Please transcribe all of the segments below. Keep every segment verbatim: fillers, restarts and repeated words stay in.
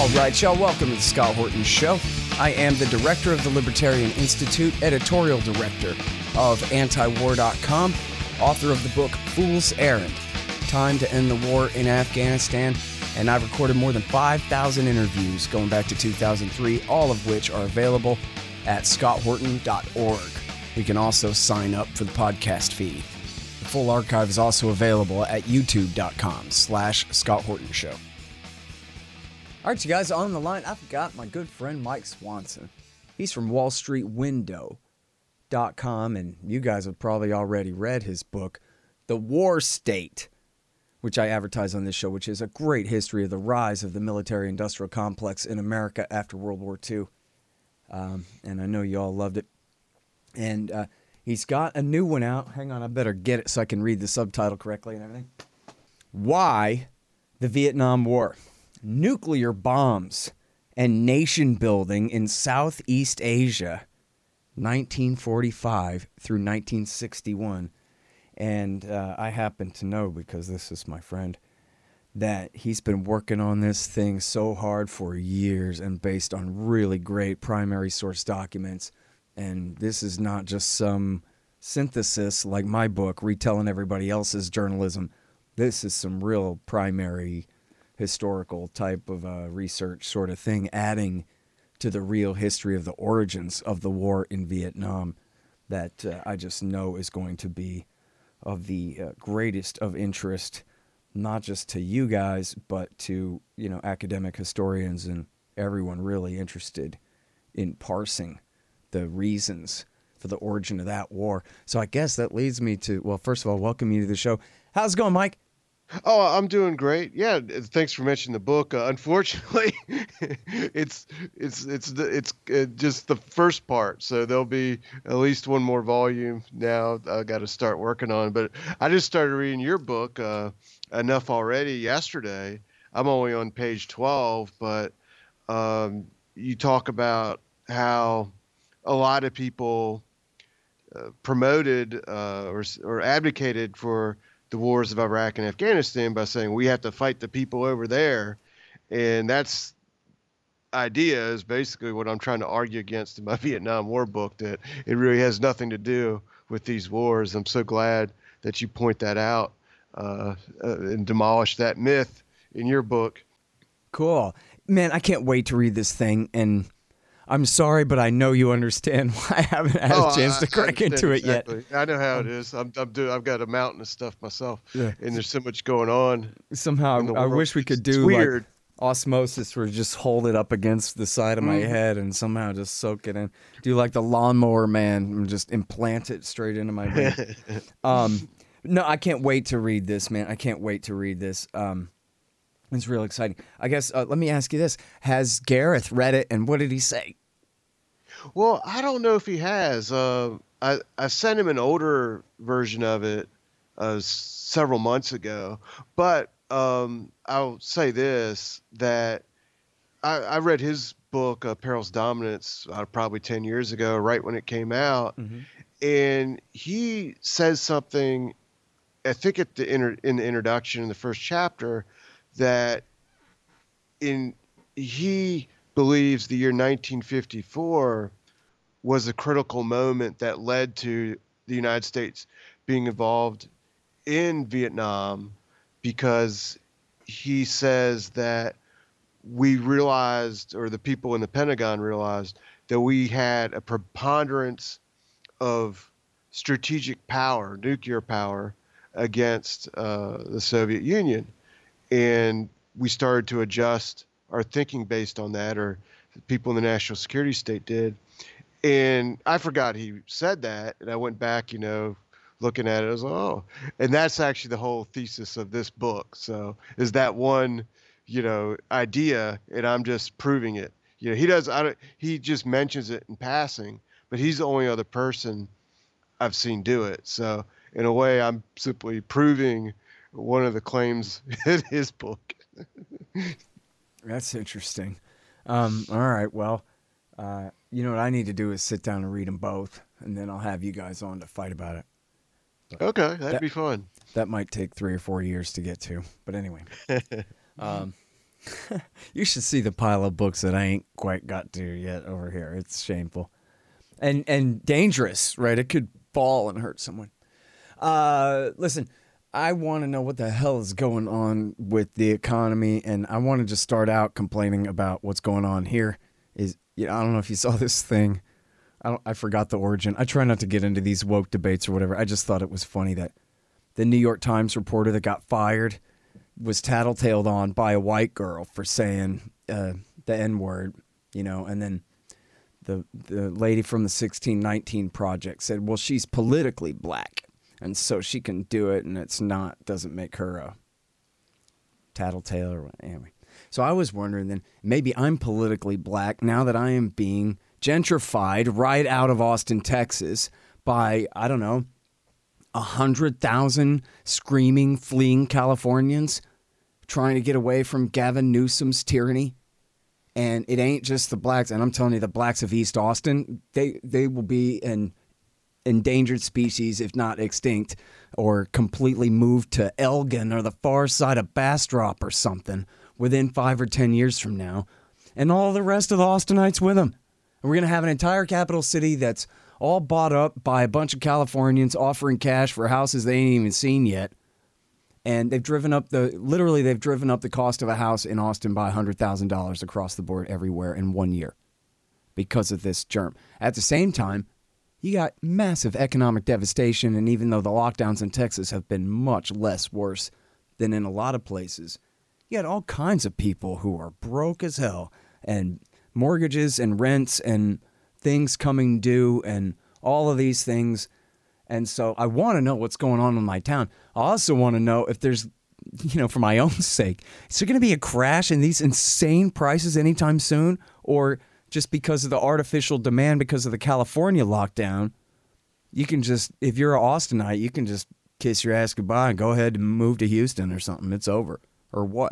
right, y'all, welcome to the Scott Horton Show. I am the director of the Libertarian Institute, editorial director of anti war dot com, author of the book Fool's Errand, Time to End the War in Afghanistan, and I've recorded more than five thousand interviews going back to two thousand three, all of which are available at scott horton dot org. You can also sign up for the podcast feed. The full archive is also available at youtube dot com slash Scott Horton Show. All right, you guys, on the line, I've got my good friend Mike Swanson. He's from wall street window dot com, and you guys have probably already read his book, The War State, which I advertise on this show, which is a great history of the rise of the military-industrial complex in America after World War Two. Um, and I know you all loved it. And uh, he's got a new one out. Hang on, I better get it so I can read the subtitle correctly and everything. Why the Vietnam War? Nuclear bombs and nation building in Southeast Asia, nineteen forty-five through nineteen sixty-one. And uh, I happen to know, because this is my friend, that he's been working on this thing so hard for years and based on really great primary source documents. And this is not just some synthesis like my book retelling everybody else's journalism. This is some real primary historical type of uh, research sort of thing, adding to the real history of the origins of the war in Vietnam that uh, I just know is going to be of the uh, greatest of interest, not just to you guys, but to, you know, academic historians and everyone really interested in parsing the reasons for the origin of that war. So I guess that leads me to, well, first of all, welcome you to the show. How's it going, Mike? Oh, I'm doing great. Yeah, thanks for mentioning the book. Uh, unfortunately, it's it's it's the, it's uh, just the first part. So there'll be at least one more volume now. I got to start working on. But I just started reading your book, uh, enough already yesterday. I'm only on page twelve, but um, you talk about how a lot of people uh, promoted uh, or or advocated for the wars of Iraq and Afghanistan by saying we have to fight the people over there. And that's idea is basically what I'm trying to argue against in my Vietnam War book, that it really has nothing to do with these wars. I'm so glad that you point that out uh, uh, and demolish that myth in your book. Cool. Man, I can't wait to read this thing, and I'm sorry, but I know you understand why I haven't had oh, a chance I, to crack into exactly. it yet. I know how it is. I'm, I'm doing. I've got a mountain of stuff myself, yeah. and there's so much going on. Somehow, I world. wish we could do like osmosis, where just hold it up against the side of my mm. head and somehow just soak it in. Do like the lawnmower man and just implant it straight into my brain. um, no, I can't wait to read this, man. I can't wait to read this. Um, it's real exciting. I guess. Uh, let me ask you this: has Gareth read it, and what did he say? Well, I don't know if he has. Uh, I, I sent him an older version of it uh, several months ago. But um, I'll say this, that I, I read his book, uh, Peril's Dominance, uh, probably ten years ago, right when it came out. Mm-hmm. And he says something, I think at the inter, in the introduction in the first chapter, that in he... believes the year nineteen fifty-four was a critical moment that led to the United States being involved in Vietnam, because he says that we realized, or the people in the Pentagon realized, that we had a preponderance of strategic power, nuclear power, against uh, the Soviet Union. And we started to adjust our thinking based on that, or people in the national security state did. And I forgot he said that, and I went back, you know, looking at it, I was like, oh, and that's actually the whole thesis of this book. So is that one, you know, idea, and I'm just proving it. You know, he does, I don't, he just mentions it in passing, but he's the only other person I've seen do it. So in a way, I'm simply proving one of the claims in his book. That's interesting. Um, all right, well, uh, you know what I need to do is sit down and read them both, and then I'll have you guys on to fight about it. But okay, that'd that, be fun. That might take three or four years to get to, but anyway. um, You should see the pile of books that I ain't quite got to yet over here. It's shameful. And and dangerous, right? It could fall and hurt someone. Uh, listen, I want to know what the hell is going on with the economy, and I want to just start out complaining about what's going on here. Is you know, I don't know if you saw this thing. I don't, I forgot the origin. I try not to get into these woke debates or whatever. I just thought it was funny that the New York Times reporter that got fired was tattletaled on by a white girl for saying uh, the N-word, you know, and then the the lady from the sixteen nineteen Project said, well, she's politically black, and so she can do it, and it's not, doesn't make her a tattletale or what. Anyway. So I was wondering then, maybe I'm politically black now that I am being gentrified right out of Austin, Texas by, I don't know, a hundred thousand screaming, fleeing Californians trying to get away from Gavin Newsom's tyranny. And it ain't just the blacks. And I'm telling you, the blacks of East Austin, they, they will be an endangered species, if not extinct, or completely moved to Elgin or the far side of Bastrop or something within five or ten years from now. And all the rest of the Austinites with them. And we're going to have an entire capital city that's all bought up by a bunch of Californians offering cash for houses they ain't even seen yet. And they've driven up the, literally they've driven up the cost of a house in Austin by one hundred thousand dollars across the board everywhere in one year because of this germ. At the same time, you got massive economic devastation. And even though the lockdowns in Texas have been much less worse than in a lot of places, you got all kinds of people who are broke as hell and mortgages and rents and things coming due and all of these things. And so I want to know what's going on in my town. I also want to know if there's, you know, for my own sake, is there going to be a crash in these insane prices anytime soon? Or just because of the artificial demand, because of the California lockdown, you can just, if you're an Austinite, you can just kiss your ass goodbye and go ahead and move to Houston or something. It's over. Or what?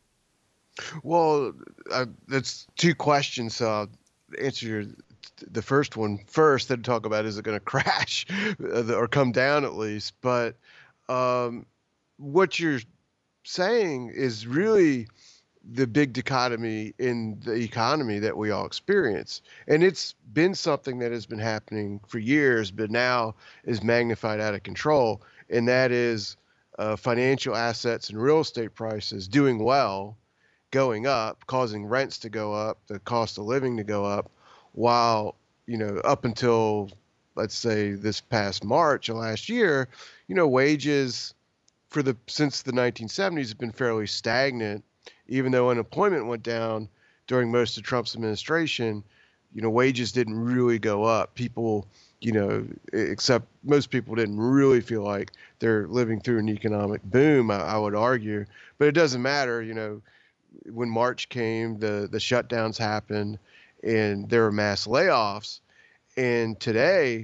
Well, uh, that's two questions. So I'll answer your, the first one first, then talk about is it going to crash or come down at least. But um, what you're saying is really the big dichotomy in the economy that we all experience. And it's been something that has been happening for years, but now is magnified out of control. And that is uh, financial assets and real estate prices doing well, going up, causing rents to go up, the cost of living to go up, while, you know, up until, let's say, this past March of last year, you know, wages for the, since the nineteen seventies have been fairly stagnant, even though unemployment went down during most of Trump's administration. You know, wages didn't really go up. People, you know, except most people didn't really feel like they're living through an economic boom, I, I would argue. But it doesn't matter, you know, when March came, the, the shutdowns happened and there were mass layoffs. And today,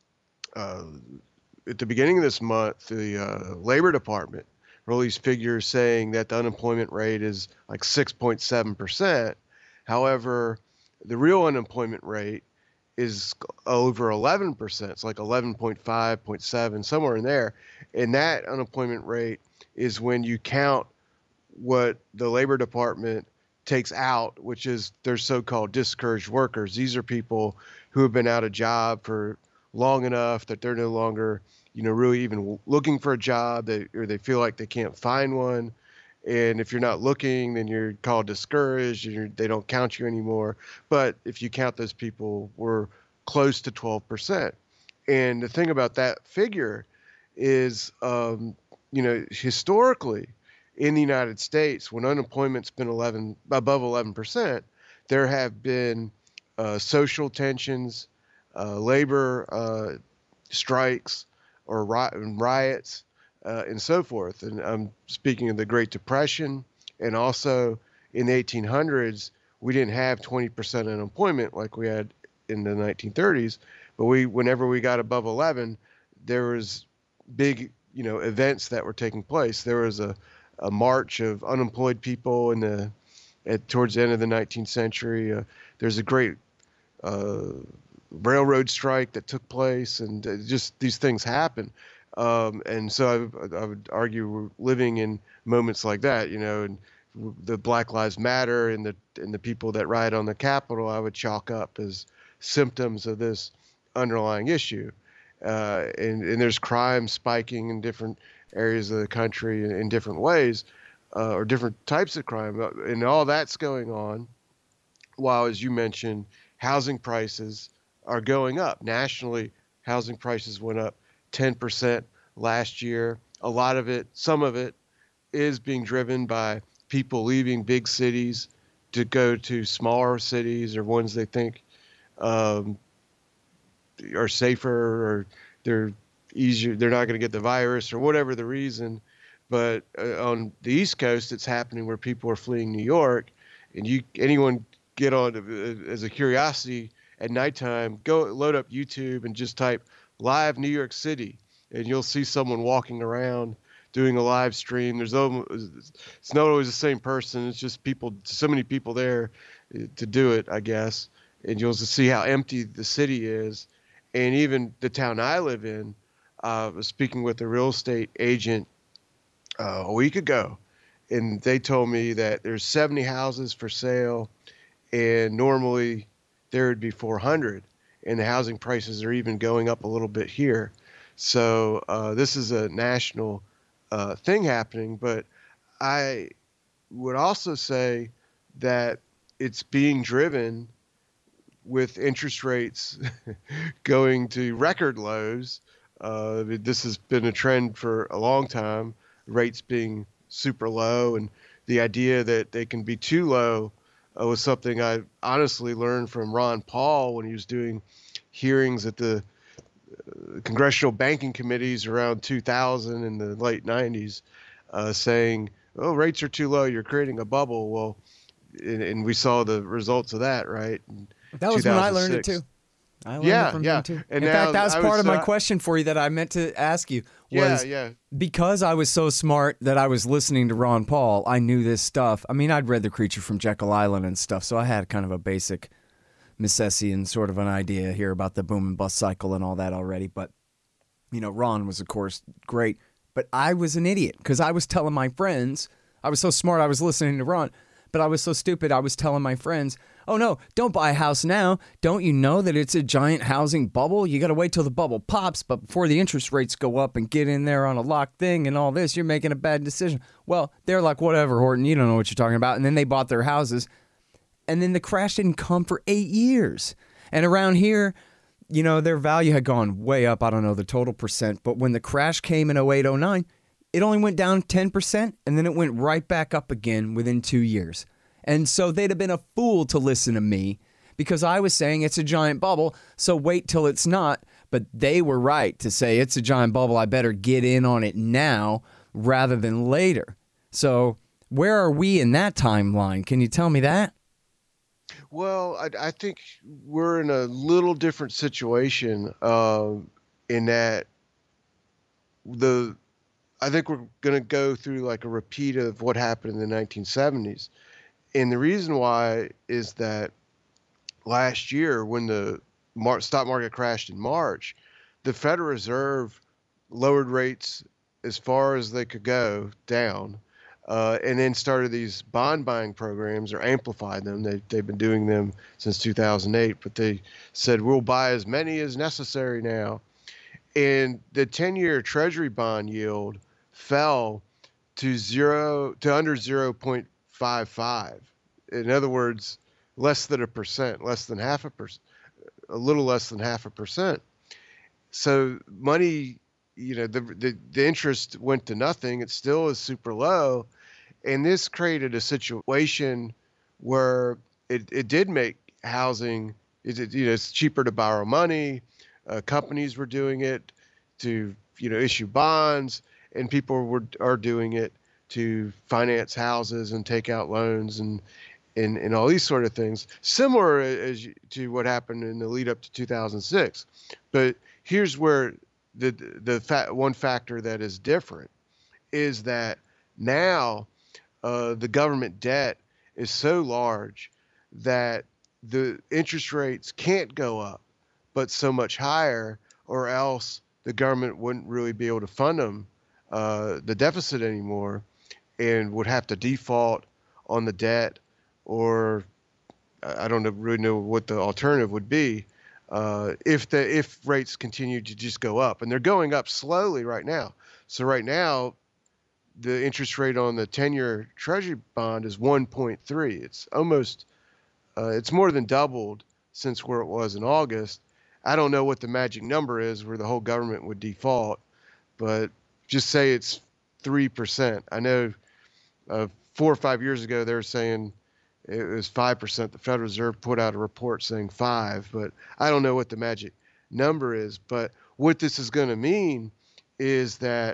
uh, at the beginning of this month, the uh, Labor Department released figures saying that the unemployment rate is like six point seven percent. However, the real unemployment rate is over eleven percent. It's like eleven point five, point seven, somewhere in there. And that unemployment rate is when you count what the Labor Department takes out, which is their so-called discouraged workers. These are people who have been out of job for long enough that they're no longer, you know, really even looking for a job, they, or they feel like they can't find one. And if you're not looking, then you're called discouraged and you're, they don't count you anymore. But if you count those people, we're close to twelve percent. And the thing about that figure is, um, you know, historically, in the United States, when unemployment's been eleven above eleven percent, there have been uh, social tensions, uh, labor uh, strikes, or ri- riots, uh, and so forth. And I'm speaking of the Great Depression, and also in the eighteen hundreds, we didn't have twenty percent unemployment like we had in the nineteen thirties. But we, whenever we got above eleven, there was big, you know, events that were taking place. There was a a march of unemployed people in the at towards the end of the nineteenth century. Uh, there's a great uh, railroad strike that took place, and uh, just these things happen. Um, and so I, I would argue we're living in moments like that, you know, and the Black Lives Matter and the and the people that riot on the Capitol, I would chalk up as symptoms of this underlying issue. Uh, and, and there's crime spiking in different areas of the country in, in different ways, uh, or different types of crime, and all that's going on. While, as you mentioned, housing prices are going up nationally. Housing prices went up ten percent last year. A lot of it, some of it, is being driven by people leaving big cities to go to smaller cities or ones they think um, are safer, or they're easier. They're not going to get the virus or whatever the reason. But uh, on the East Coast, it's happening where people are fleeing New York, and you anyone get on uh, as a curiosity at nighttime, go load up YouTube and just type live New York City, and you'll see someone walking around doing a live stream. There's almost, it's not always the same person. It's just people, so many people there to do it, I guess. And you'll see how empty the city is. And even the town I live in, uh, I was speaking with a real estate agent uh, a week ago, and they told me that there's seventy houses for sale, and normally there would be four hundred, and the housing prices are even going up a little bit here. So uh, this is a national uh, thing happening, but I would also say that it's being driven with interest rates going to record lows. Uh, this has been a trend for a long time, rates being super low, and the idea that they can be too low uh, was something I honestly learned from Ron Paul when he was doing hearings at the uh, congressional banking committees around two thousand in the late nineties, uh, saying, oh, rates are too low, you're creating a bubble. Well, and, and we saw the results of that, right? In that was when I learned it too. I learned yeah, it from yeah. him too. And in now, fact, that was I part was, of my uh, question for you that I meant to ask you was yeah, yeah. because I was so smart that I was listening to Ron Paul, I knew this stuff. I mean, I'd read The Creature from Jekyll Island and stuff, so I had kind of a basic Misesian sort of an idea here about the boom and bust cycle and all that already. But, you know, Ron was, of course, great. But I was an idiot because I was telling my friends, I was so smart I was listening to Ron, but I was so stupid I was telling my friends, oh no, don't buy a house now. Don't you know that it's a giant housing bubble? You got to wait till the bubble pops, but before the interest rates go up and get in there on a locked thing and all this, you're making a bad decision. Well, they're like, whatever, Horton, you don't know what you're talking about. And then they bought their houses, and then the crash didn't come for eight years. And around here, you know, their value had gone way up. I don't know the total percent, but when the crash came in oh eight, oh nine, it only went down ten percent, and then it went right back up again within two years. And so they'd have been a fool to listen to me because I was saying it's a giant bubble, so wait till it's not. But they were right to say it's a giant bubble. I better get in on it now rather than later. So where are we in that timeline? Can you tell me that? Well, I, I think we're in a little different situation uh, in that the I think we're going to go through like a repeat of what happened in the nineteen seventies. And the reason why is that last year when the mar- stock market crashed in March, the Federal Reserve lowered rates as far as they could go down, uh, and then started these bond buying programs or amplified them. They, they've been doing them since two thousand eight, but they said, we'll buy as many as necessary now. And the ten-year Treasury bond yield fell to zero to under zero point five five. In other words, less than a percent, less than half a percent, a little less than half a percent. So money, you know, the, the the interest went to nothing. It still is super low, and this created a situation where it, it did make housing. It, you know, it's cheaper to borrow money. Uh, companies were doing it to, you know, issue bonds, and people were are doing it to finance houses and take out loans and and, and all these sort of things, similar as you, to what happened in the lead up to two thousand six. But here's where the the fa- one factor that is different is that now uh, the government debt is so large that the interest rates can't go up, but so much higher, or else the government wouldn't really be able to fund them, uh, the deficit anymore, and would have to default on the debt, or I don't know, really know what the alternative would be uh, if the if rates continue to just go up, and they're going up slowly right now. So right now, the interest rate on the ten-year Treasury bond is one point three. It's almost, uh, it's more than doubled since where it was in August. I don't know what the magic number is where the whole government would default, but just say it's three percent. I know uh, four or five years ago they were saying it was five percent. The Federal Reserve put out a report saying five, but I don't know what the magic number is. But what this is going to mean is that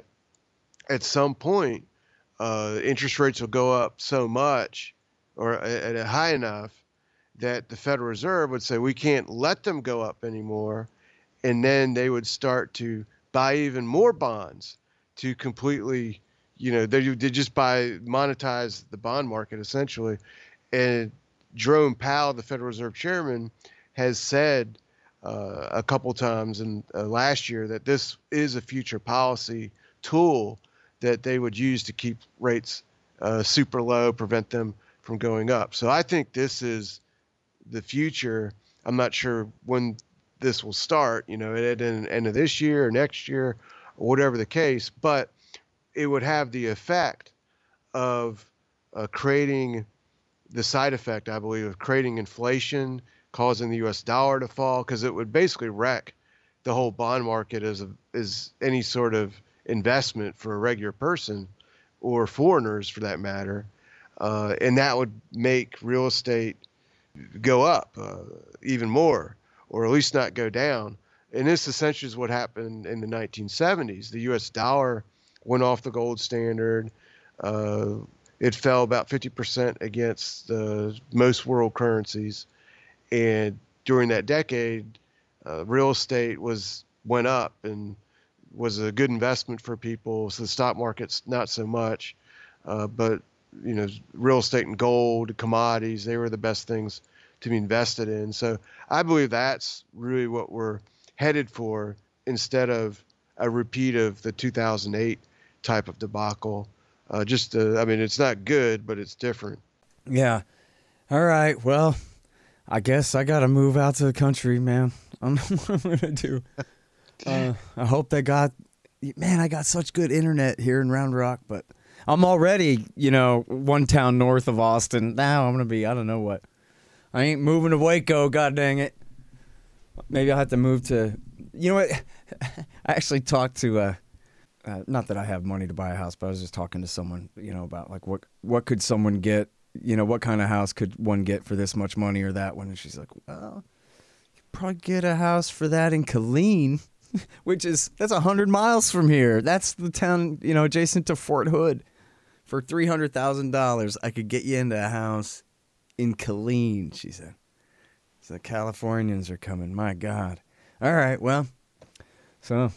at some point, uh, interest rates will go up so much or at a high enough that the Federal Reserve would say we can't let them go up anymore. And then they would start to buy even more bonds to completely, you know, they, they just buy, monetize the bond market essentially. And Jerome Powell, the Federal Reserve Chairman, has said uh, a couple times in uh, last year that this is a future policy tool that they would use to keep rates uh, super low, prevent them from going up. So I think this is the future. I'm not sure when this will start, you know, at the end of this year or next year or whatever the case, but it would have the effect of uh, creating the side effect, I believe, of creating inflation, causing the U S dollar to fall, because it would basically wreck the whole bond market as a, as any sort of investment for a regular person or foreigners for that matter. Uh, and that would make real estate go up uh, even more, or at least not go down. And this essentially is what happened in the nineteen seventies. The U S dollar went off the gold standard. Uh, it fell about fifty percent against uh, most world currencies. And during that decade, uh, real estate was went up and was a good investment for people. So the stock market's not so much, uh, but you know, real estate and gold, commodities, they were the best things to be invested in. So I believe that's really what we're headed for, instead of a repeat of the two thousand eight type of debacle. Uh, just, uh, I mean, it's not good, but it's different. Yeah. All right. Well, I guess I got to move out to the country, man. I don't know what I'm going to do. Uh, I hope they got, man, I got such good internet here in Round Rock, but I'm already, you know, one town north of Austin. Now I'm going to be, I don't know what. I ain't moving to Waco, god dang it. Maybe I'll have to move to, you know what? I actually talked to, uh, uh, not that I have money to buy a house, but I was just talking to someone, you know, about like what, what could someone get, you know, what kind of house could one get for this much money or that one? And she's like, well, you could probably get a house for that in Killeen, which is, that's one hundred miles from here. That's the town, you know, adjacent to Fort Hood. For three hundred thousand dollars, I could get you into a house in Killeen, she said. So the Californians are coming. My God. All right, well, so,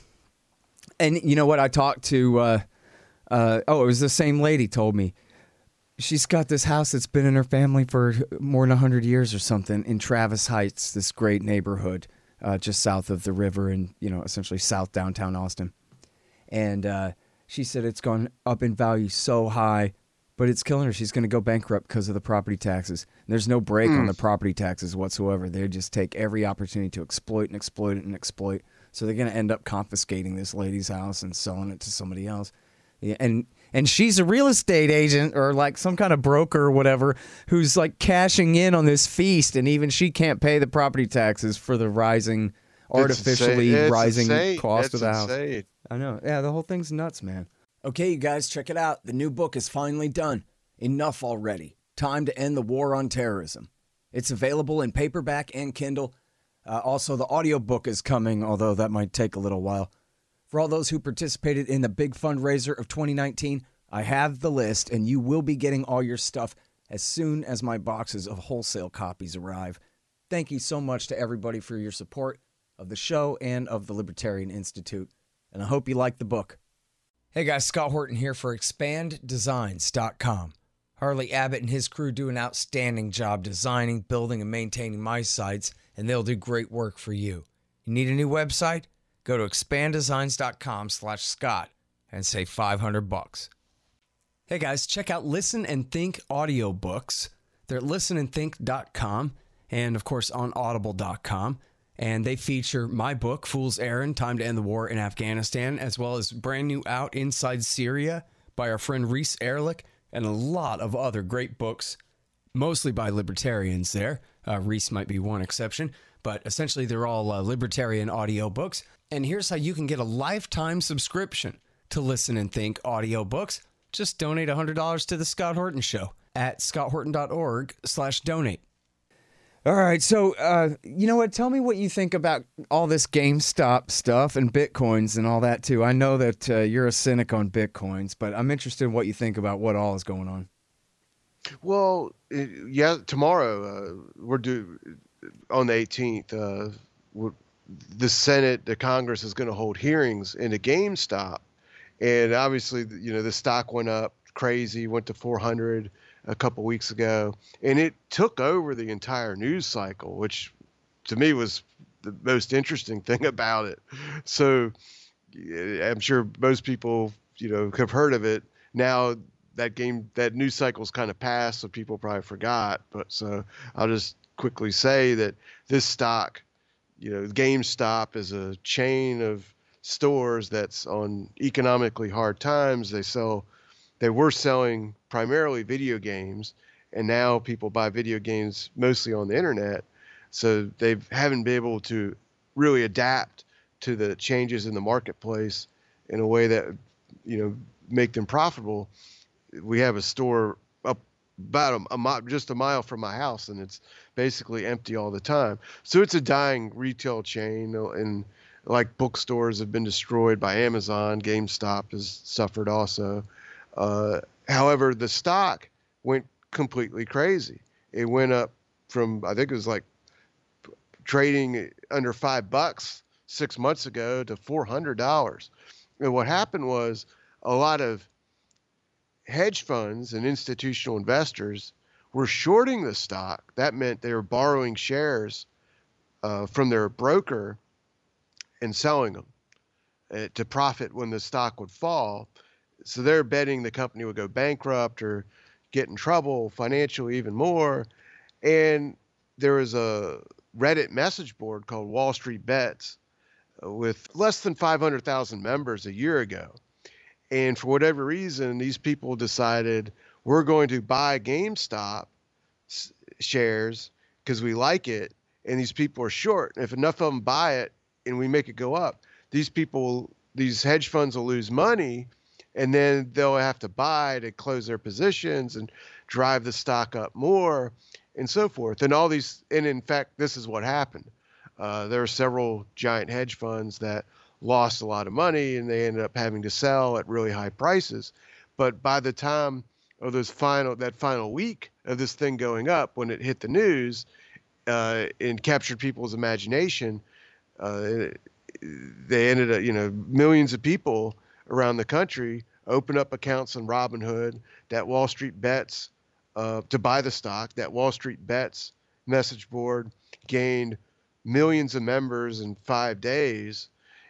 and you know what? I talked to, uh, uh, oh, it was the same lady told me. She's got this house that's been in her family for more than one hundred years or something in Travis Heights, this great neighborhood uh, just south of the river and, you know, essentially south downtown Austin. And uh, she said it's gone up in value so high, but it's killing her. She's going to go bankrupt because of the property taxes. There's no break mm. on the property taxes whatsoever. They just take every opportunity to exploit and exploit it and exploit. So they're going to end up confiscating this lady's house and selling it to somebody else. Yeah, and and she's a real estate agent or like some kind of broker or whatever who's like cashing in on this feast, and even she can't pay the property taxes for the rising, artificially rising insane. cost It's of the insane. house. I know. Yeah, the whole thing's nuts, man. Okay, you guys, check it out. The new book is finally done. Enough already. Time to end the war on terrorism. It's available in paperback and Kindle. Uh, also, the audiobook is coming, although that might take a little while. For all those who participated in the big fundraiser of twenty nineteen, I have the list, and you will be getting all your stuff as soon as my boxes of wholesale copies arrive. Thank you so much to everybody for your support of the show and of the Libertarian Institute, and I hope you like the book. Hey guys, Scott Horton here for expand designs dot com. Harley Abbott and his crew do an outstanding job designing, building, and maintaining my sites, and they'll do great work for you. You need a new website? Go to expand designs dot com slash Scott and save five hundred bucks. Hey guys, check out Listen and Think audiobooks. They're at listen and think dot com and, of course, on audible dot com. And they feature my book, Fool's Errand, Time to End the War in Afghanistan, as well as brand new out Inside Syria by our friend Reese Erlich, and a lot of other great books, mostly by libertarians there. Uh, Reese might be one exception, but essentially they're all uh, libertarian audiobooks. And here's how you can get a lifetime subscription to Listen and Think audiobooks. Just donate one hundred dollars to The Scott Horton Show at scott horton dot org slash donate. All right, so, uh, you know what? Tell me what you think about all this GameStop stuff and Bitcoins and all that, too. I know that uh, you're a cynic on Bitcoins, but I'm interested in what you think about what all is going on. Well, yeah, tomorrow, uh, we're due on the eighteenth. Uh, we're, the Senate, the Congress is going to hold hearings into GameStop. And obviously, you know, the stock went up crazy, went to four hundred a couple weeks ago, and it took over the entire news cycle, which to me was the most interesting thing about it. So I'm sure most people, you know, have heard of it. Now that game, that news cycle's kind of passed, so people probably forgot. But so I'll just quickly say that this stock, you know, GameStop is a chain of stores that's on economically hard times. They sell, they were selling primarily video games, and now people buy video games mostly on the internet. So they haven't been able to really adapt to the changes in the marketplace in a way that, you know, make them profitable. We have a store up about a, a mile, just a mile from my house, and it's basically empty all the time. So it's a dying retail chain, and like bookstores have been destroyed by Amazon, GameStop has suffered also. Uh, however, the stock went completely crazy. It went up from, I think it was like trading under five bucks six months ago to four hundred dollars. And what happened was a lot of hedge funds and institutional investors were shorting the stock. That meant they were borrowing shares uh, from their broker and selling them uh, to profit when the stock would fall. So they're betting the company would go bankrupt or get in trouble financially even more. And there was a Reddit message board called Wall Street Bets uh, with less than five hundred thousand members a year ago. And for whatever reason, these people decided we're going to buy GameStop s- shares because we like it. And these people are short. And if enough of them buy it, and we make it go up, these people, these hedge funds will lose money, and then they'll have to buy to close their positions and drive the stock up more and so forth. And all these, and in fact, this is what happened. Uh, there are several giant hedge funds that lost a lot of money, and they ended up having to sell at really high prices. But by the time of those final, that final week of this thing going up, when it hit the news uh, and captured people's imagination, Uh, they ended up, you know, millions of people around the country opened up accounts on Robinhood. That Wall Street Bets uh, to buy the stock. That Wall Street Bets message board gained millions of members in five days,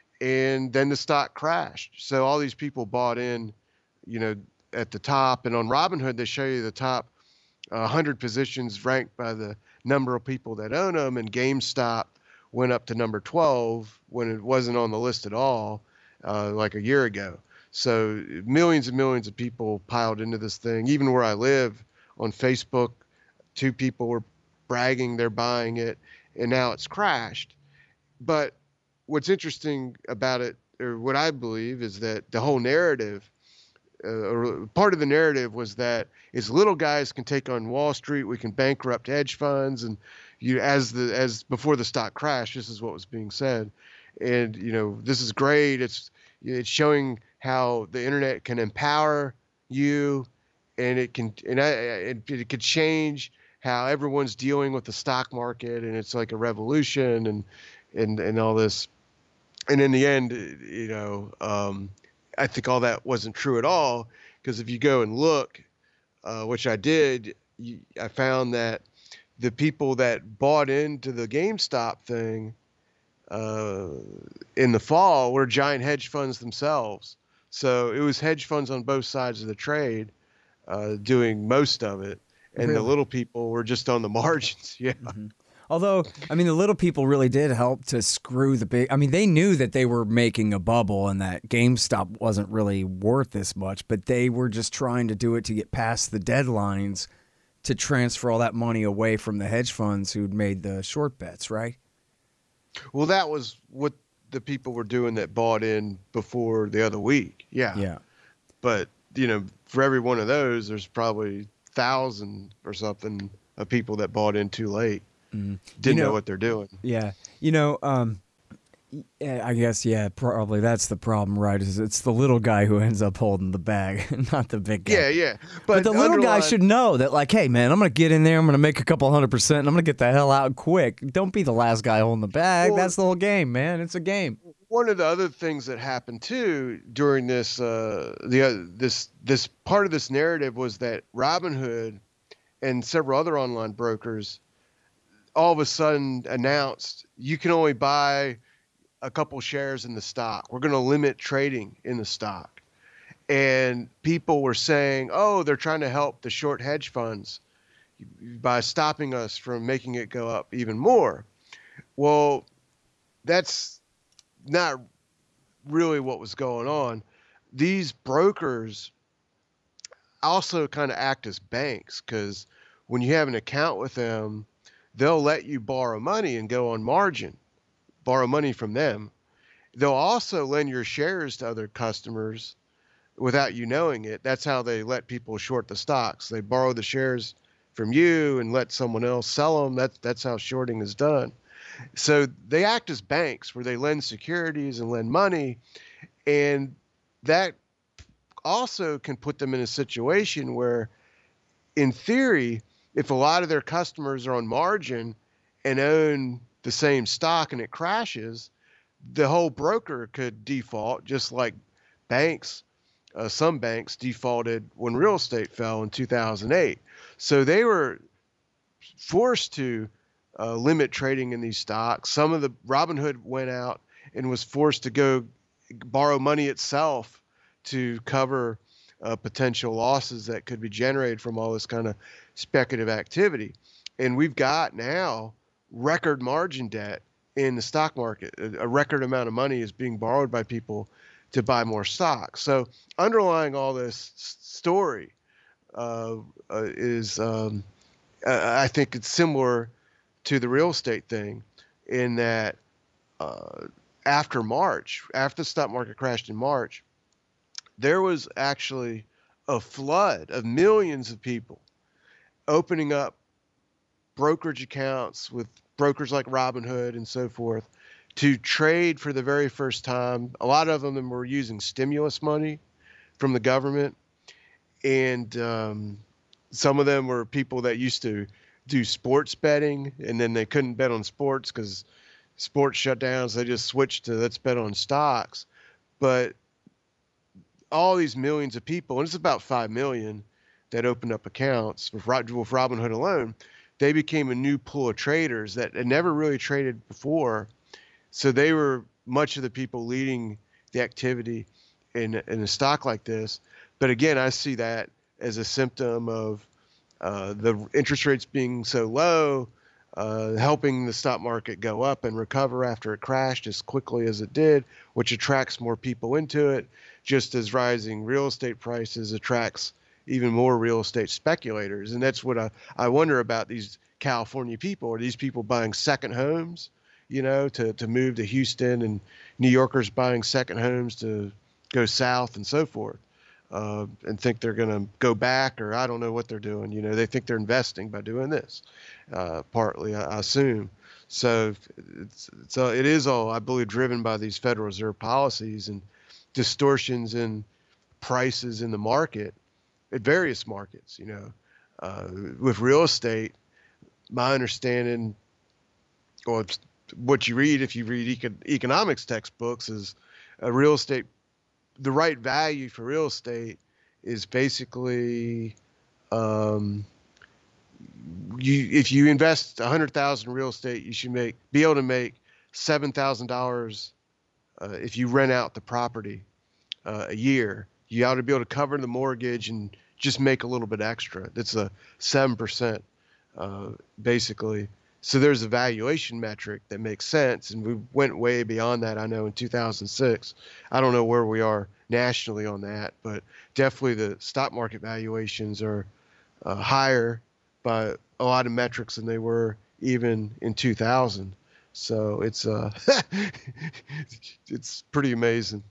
and then the stock crashed. So all these people bought in, you know, at the top. And on Robinhood, they show you the top uh, one hundred positions ranked by the number of people that own them, and GameStop went up to number twelve when it wasn't on the list at all, uh, like a year ago. So millions and millions of people piled into this thing. Even where I live on Facebook, two people were bragging they're buying it, and now it's crashed. But what's interesting about it, or what I believe, is that the whole narrative, uh, or part of the narrative was that as little guys can take on Wall Street, we can bankrupt hedge funds, and you, as the as before the stock crash, this is what was being said, and you know this is great. It's it's showing how the internet can empower you, and it can and I, it, it could change how everyone's dealing with the stock market, and it's like a revolution, and and and all this. And in the end, you know, um, I think all that wasn't true at all, because if you go and look, uh, which I did, you, I found that the people that bought into the GameStop thing uh, in the fall were giant hedge funds themselves. So it was hedge funds on both sides of the trade. uh, doing most of it, and Really? the little people were just on the margins. Yeah. Mm-hmm. Although, I mean, the little people really did help to screw the big. I mean, they knew that they were making a bubble and that GameStop wasn't really worth this much, but they were just trying to do it to get past the deadlines to transfer all that money away from the hedge funds who'd made the short bets, right? Well, that was what the people were doing that bought in before the other week. Yeah. Yeah. But, you know, for every one of those, there's probably thousand or something of people that bought in too late. Mm. Didn't you know, know what they're doing. Yeah. You know, um, yeah, I guess, yeah, probably that's the problem, right? Is it's the little guy who ends up holding the bag, not the big guy. Yeah, yeah. But, but the little underlying... guy should know that, like, hey, man, I'm going to get in there, I'm going to make a couple hundred percent, and I'm going to get the hell out quick. Don't be the last guy holding the bag. Well, that's the whole game, man. It's a game. One of the other things that happened, too, during this, uh, the uh, this this part of this narrative was that Robinhood and several other online brokers all of a sudden announced you can only buy a couple shares in the stock. We're going to limit trading in the stock. And people were saying, oh, they're trying to help the short hedge funds by stopping us from making it go up even more. Well, that's not really what was going on. These brokers also kind of act as banks, because when you have an account with them, they'll let you borrow money and go on margin. Borrow money from them. They'll also lend your shares to other customers without you knowing it. That's how they let people short the stocks. They borrow the shares from you and let someone else sell them. That's that's how shorting is done. So they act as banks where they lend securities and lend money, and that also can put them in a situation where, in theory, if a lot of their customers are on margin and own the same stock and it crashes, the whole broker could default, just like banks, uh, some banks defaulted when real estate fell in two thousand eight. So they were forced to uh, limit trading in these stocks. Some of the Robinhood went out and was forced to go borrow money itself to cover uh, potential losses that could be generated from all this kind of speculative activity. And we've got now record margin debt in the stock market. A record amount of money is being borrowed by people to buy more stocks. So underlying all this story uh, uh, is, um, I think it's similar to the real estate thing, in that uh, after March, after the stock market crashed in March, there was actually a flood of millions of people opening up brokerage accounts with brokers like Robinhood and so forth to trade for the very first time. A lot of them were using stimulus money from the government. And um, some of them were people that used to do sports betting, and then they couldn't bet on sports because sports shut down. So they just switched to let's bet on stocks. But all these millions of people, and it's about five million that opened up accounts with, with Robinhood alone, they became a new pool of traders that had never really traded before. So they were much of the people leading the activity in, in a stock like this. But again, I see that as a symptom of uh, the interest rates being so low, uh, helping the stock market go up and recover after it crashed as quickly as it did, which attracts more people into it, just as rising real estate prices attracts even more real estate speculators. And that's what I, I wonder about these California people. Are these people buying second homes, you know, to, to move to Houston, and New Yorkers buying second homes to go south and so forth, uh, and think they're going to go back, or I don't know what they're doing. You know, they think they're investing by doing this, uh, partly, I, I assume. So it's, it's uh, it is all, I believe, driven by these Federal Reserve policies and distortions in prices in the market, at various markets. You know, uh, with real estate, my understanding, or what you read if you read econ- economics textbooks, is a real estate, the right value for real estate is basically, um, you if you invest a hundred thousand in real estate, you should make be able to make seven thousand dollars uh, if you rent out the property uh, a year. You ought to be able to cover the mortgage and just make a little bit extra. That's a seven percent, uh, basically. So there's a valuation metric that makes sense, and we went way beyond that. I know in two thousand six. I don't know where we are nationally on that, but definitely the stock market valuations are uh, higher by a lot of metrics than they were even in two thousand. So it's uh, it's pretty amazing.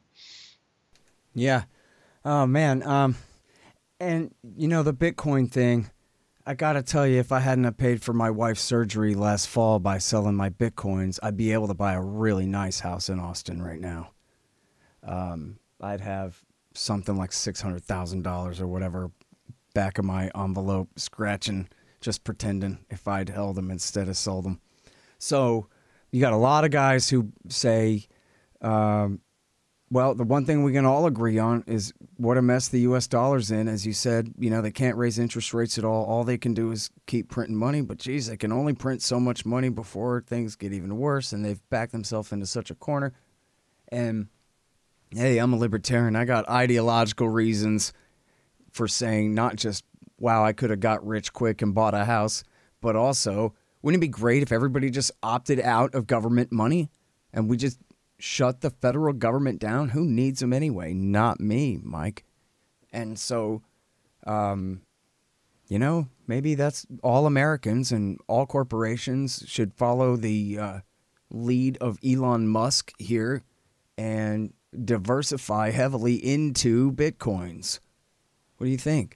Yeah. Oh man. Um, and you know the Bitcoin thing. I gotta tell you, if I hadn't have paid for my wife's surgery last fall by selling my Bitcoins, I'd be able to buy a really nice house in Austin right now. Um, I'd have something like six hundred thousand dollars or whatever back of my envelope, scratching, just pretending if I'd held them instead of sold them. So you got a lot of guys who say, um, well, the one thing we can all agree on is what a mess the U S dollar's in. As you said, you know, they can't raise interest rates at all. All they can do is keep printing money. But, geez, they can only print so much money before things get even worse, and they've backed themselves into such a corner. And, hey, I'm a libertarian. I got ideological reasons for saying not just, wow, I could have got rich quick and bought a house, but also, wouldn't it be great if everybody just opted out of government money and we just shut the federal government down? Who needs them anyway? Not me, Mike. And so, um, you know, maybe that's all Americans and all corporations should follow the uh, lead of Elon Musk here and diversify heavily into Bitcoins. What do you think?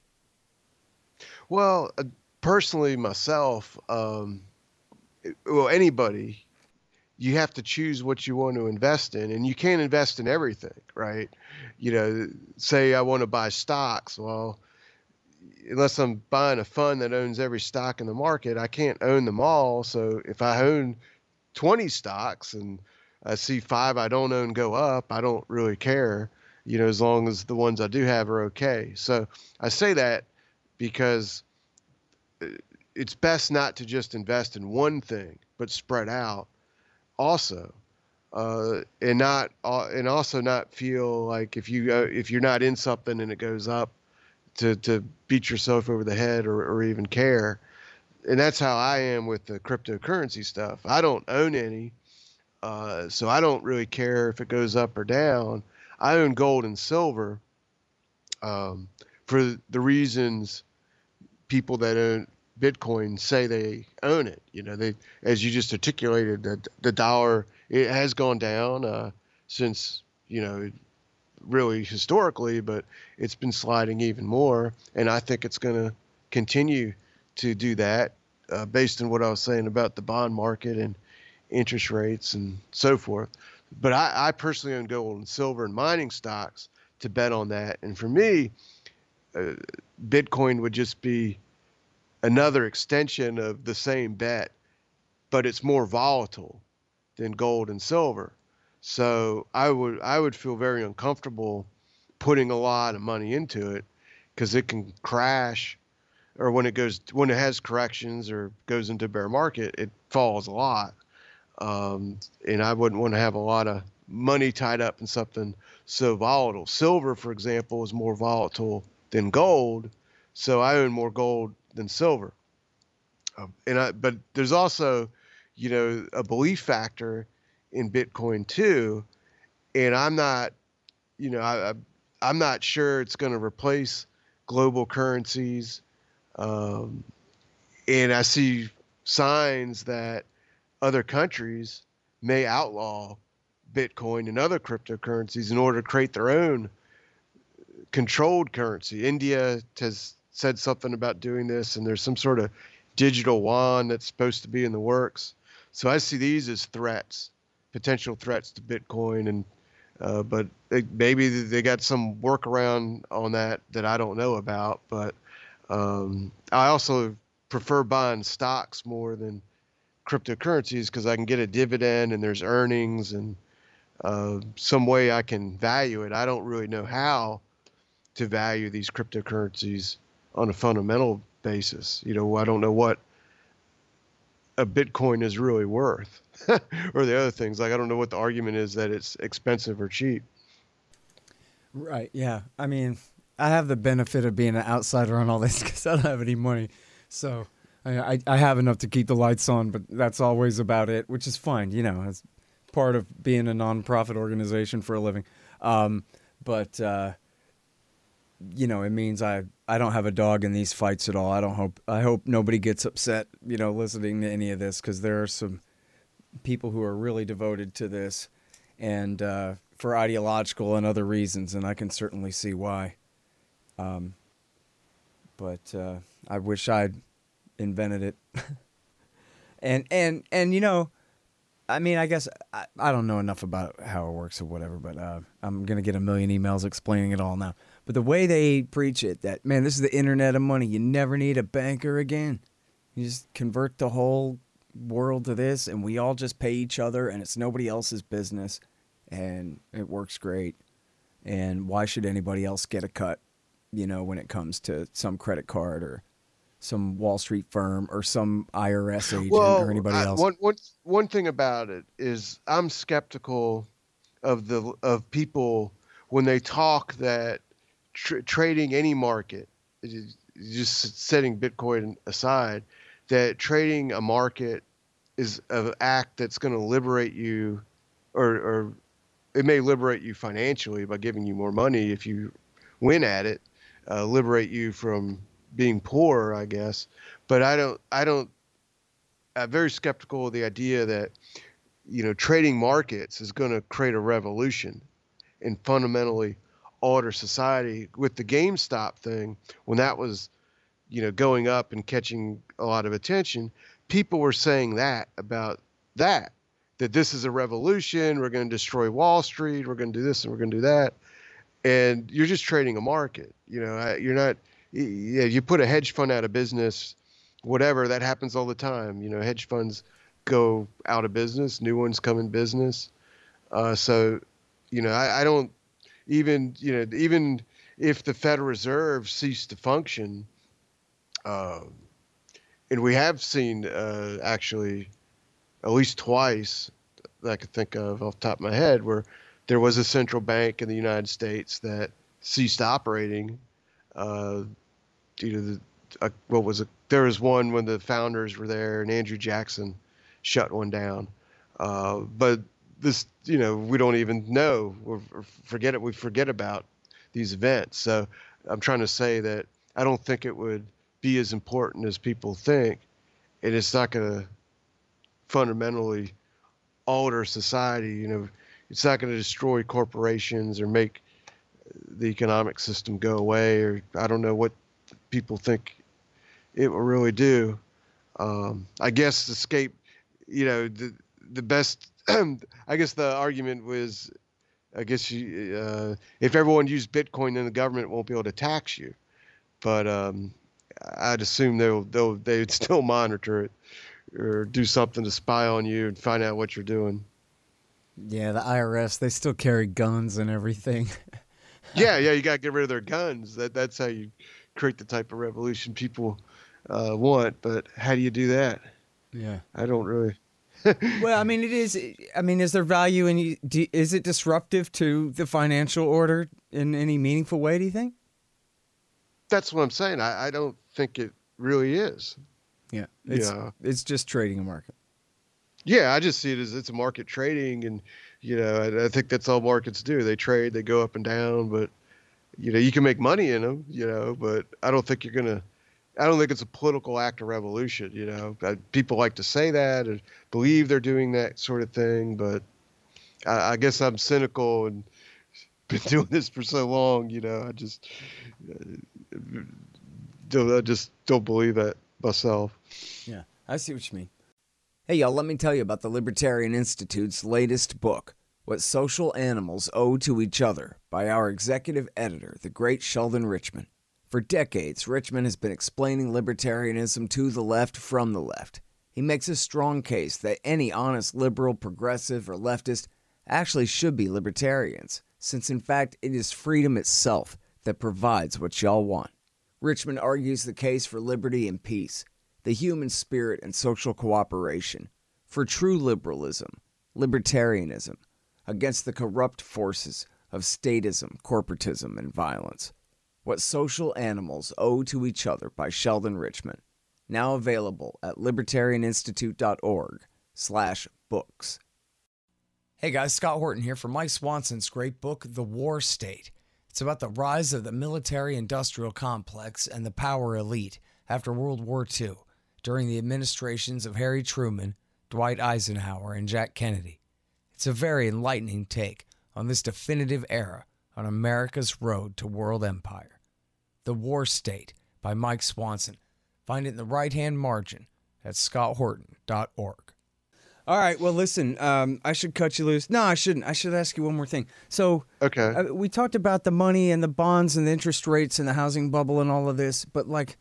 Well, uh, personally, myself, um, well, anybody, you have to choose what you want to invest in, and you can't invest in everything, right? You know, say I want to buy stocks. Well, unless I'm buying a fund that owns every stock in the market, I can't own them all. So if I own twenty stocks and I see five I don't own go up, I don't really care, you know, as long as the ones I do have are okay. So I say that because it's best not to just invest in one thing, but spread out also, uh, and not, uh, and also not feel like if you, uh, if you're not in something and it goes up to, to beat yourself over the head or, or even care. And that's how I am with the cryptocurrency stuff. I don't own any. Uh, so I don't really care if it goes up or down. I own gold and silver, um, for the reasons people that own Bitcoin say they own it. You know, they, as you just articulated, that the dollar, it has gone down, uh, since, you know, really historically, but it's been sliding even more. And I think it's going to continue to do that, uh, based on what I was saying about the bond market and interest rates and so forth. But I, I personally own gold and silver and mining stocks to bet on that. And for me, uh, Bitcoin would just be another extension of the same bet, but it's more volatile than gold and silver. So I would I would feel very uncomfortable putting a lot of money into it because it can crash, or when it goes when it has corrections or goes into bear market, it falls a lot. Um, and I wouldn't want to have a lot of money tied up in something so volatile. Silver, for example, is more volatile than gold, so I own more gold than silver. Um, and I, but there's also, you know, a belief factor in Bitcoin too. And I'm not, you know, I, I I'm not sure it's going to replace global currencies. Um, and I see signs that other countries may outlaw Bitcoin and other cryptocurrencies in order to create their own controlled currency. India has said something about doing this, and there's some sort of digital yuan that's supposed to be in the works. So I see these as threats, potential threats to Bitcoin, and uh, but they, maybe they got some workaround on that that I don't know about. But um, I also prefer buying stocks more than cryptocurrencies because I can get a dividend and there's earnings and uh, some way I can value it. I don't really know how to value these cryptocurrencies on a fundamental basis. You know, I don't know what a Bitcoin is really worth or the other things. Like, I don't know what the argument is that it's expensive or cheap. Right. Yeah. I mean, I have the benefit of being an outsider on all this because I don't have any money. So I, I, I have enough to keep the lights on, but that's always about it, which is fine. You know, it's part of being a nonprofit organization for a living. Um, but, uh, you know, it means I, I don't have a dog in these fights at all. I don't hope, I hope nobody gets upset, you know, listening to any of this, because there are some people who are really devoted to this and uh, for ideological and other reasons, and I can certainly see why. Um, but uh, I wish I'd invented it. and, and, and, you know, I mean, I guess I, I don't know enough about how it works or whatever, but uh, I'm going to get a million emails explaining it all now. But the way they preach it, that, man, this is the internet of money. You never need a banker again. You just convert the whole world to this, and we all just pay each other, and it's nobody else's business, and it works great. And why should anybody else get a cut, you know, when it comes to some credit card or some Wall Street firm or some I R S agent well, or anybody I, else? One, one, one thing about it is I'm skeptical of the of people when they talk that tr- trading any market, just setting Bitcoin aside, that trading a market is an act that's going to liberate you, or, or it may liberate you financially by giving you more money if you win at it, uh, liberate you from being poor, I guess. But I don't, I don't, I'm very skeptical of the idea that, you know, trading markets is going to create a revolution and fundamentally alter society. With the GameStop thing, when that was, you know, going up and catching a lot of attention, people were saying that about that, that this is a revolution. We're going to destroy Wall Street. We're going to do this and we're going to do that. And you're just trading a market. You know, you're not, yeah, you put a hedge fund out of business, whatever, that happens all the time. You know, hedge funds go out of business, new ones come in business. Uh, so, you know, I, I don't even, you know, even if the Federal Reserve ceased to function, uh, and we have seen uh, actually at least twice that I could think of off the top of my head where there was a central bank in the United States that ceased operating. Uh, you know, the, uh, what was it? There was one when the founders were there and Andrew Jackson shut one down. Uh, but this, you know, we don't even know. We're, forget it. We forget about these events. So I'm trying to say that I don't think it would be as important as people think, and it's not going to fundamentally alter society. You know, it's not going to destroy corporations or make the economic system go away, or I don't know what people think it will really do. Um, I guess the escape, you know, the the best. I guess the argument was, I guess you, uh, if everyone used Bitcoin, then the government won't be able to tax you. But um, I'd assume they'll they'll they'd still monitor it or do something to spy on you and find out what you're doing. Yeah, the I R S, they still carry guns and everything. yeah, yeah, you got to get rid of their guns. That that's how you create the type of revolution people uh, want. But how do you do that? Yeah, I don't really. Well, I mean, it is. I mean, is there value in? Is it disruptive to the financial order in any meaningful way? Do you think? That's what I'm saying. I, I don't think it really is. Yeah, it's, yeah, it's just trading a market. Yeah, I just see it as it's a market trading, and you know, I, I think that's all markets do. They trade, they go up and down, but you know, you can make money in them. You know, but I don't think you're gonna. I don't think it's a political act of revolution. You know, I, people like to say that and believe they're doing that sort of thing, but I, I guess I'm cynical and been doing this for so long. You know, I just uh, don't, I just don't believe that myself. Yeah, I see what you mean. Hey, y'all, let me tell you about the Libertarian Institute's latest book, What Social Animals Owe to Each Other, by our executive editor, the great Sheldon Richman. For decades, Richman has been explaining libertarianism to the left from the left. He makes a strong case that any honest liberal, progressive, or leftist actually should be libertarians, since in fact it is freedom itself that provides what y'all want. Richman argues the case for liberty and peace, the human spirit and social cooperation, for true liberalism, libertarianism, against the corrupt forces of statism, corporatism, and violence. What Social Animals Owe to Each Other by Sheldon Richman. Now available at libertarianinstitute.org slash books. Hey guys, Scott Horton here for Mike Swanson's great book, The War State. It's about the rise of the military-industrial complex and the power elite after World War Two, during the administrations of Harry Truman, Dwight Eisenhower, and Jack Kennedy. It's a very enlightening take on this definitive era on America's road to world empire. The War State by Mike Swanson. Find it in the right-hand margin at scott horton dot org. All right, well, listen, um, I should cut you loose. No, I shouldn't. I should ask you one more thing. So Okay. uh, we talked about the money and the bonds and the interest rates and the housing bubble and all of this, but like,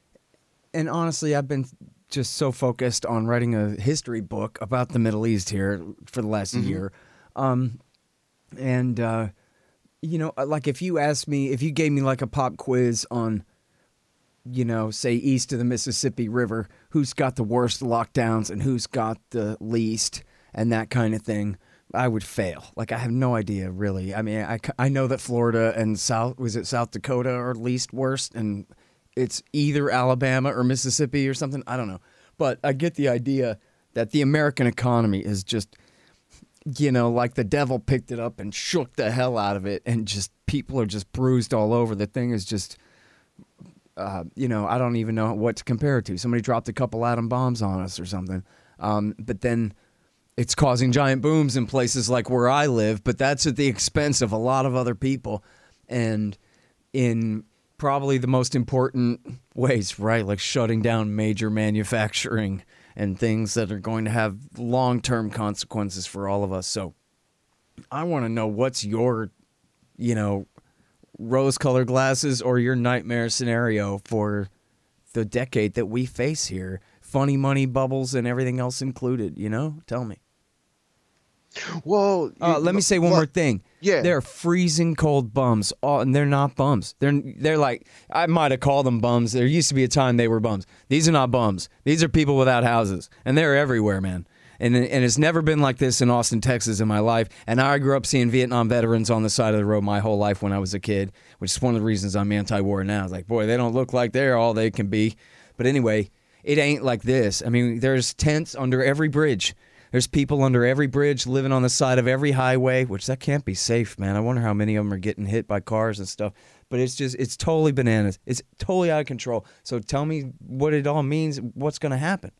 and honestly, I've been just so focused on writing a history book about the Middle East here for the last Mhm. year. Um, and, uh, you know, like if you asked me, if you gave me like a pop quiz on, you know, say east of the Mississippi River, who's got the worst lockdowns and who's got the least and that kind of thing, I would fail. Like I have no idea really. I mean, I, I know that Florida and South, was it South Dakota are least worst, and it's either Alabama or Mississippi or something. I don't know. But I get the idea that the American economy is just, you know, like the devil picked it up and shook the hell out of it, and just people are just bruised all over. The thing is just, uh, you know, I don't even know what to compare it to. Somebody dropped a couple atom bombs on us or something. Um, but then it's causing giant booms in places like where I live, but that's at the expense of a lot of other people. And in probably the most important ways, right? Like shutting down major manufacturing and things that are going to have long-term consequences for all of us. So I want to know what's your, you know, rose-colored glasses or your nightmare scenario for the decade that we face here. Funny money bubbles and everything else included, you know? Tell me. Well, Uh, you- let me say one well, more thing. Yeah. They're freezing cold bums. Oh, and they're not bums. They're they're like, I might have called them bums. There used to be a time they were bums. These are not bums. These are people without houses. And they're everywhere, man. And and it's never been like this in Austin, Texas in my life. And I grew up seeing Vietnam veterans on the side of the road my whole life when I was a kid, which is one of the reasons I'm anti-war now. It's like, boy, they don't look like they're all they can be. But anyway, it ain't like this. I mean, there's tents under every bridge. There's people under every bridge living on the side of every highway, which that can't be safe, man. I wonder how many of them are getting hit by cars and stuff. But it's just, it's totally bananas. It's totally out of control. So tell me what it all means, what's going to happen.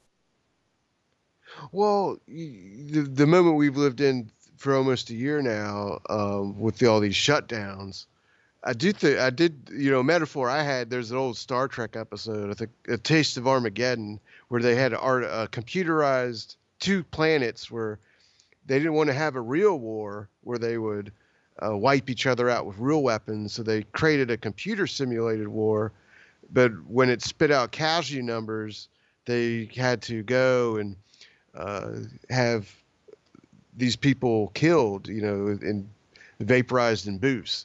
Well, y- the, the moment we've lived in for almost a year now, um, with the, all these shutdowns, I do think I did, you know, metaphor I had. There's an old Star Trek episode, I think, A Taste of Armageddon, where they had art, uh, computerized two planets where they didn't want to have a real war where they would uh, wipe each other out with real weapons. So they created a computer simulated war. But when it spit out casualty numbers, they had to go and uh, have these people killed, you know, and vaporized in booths.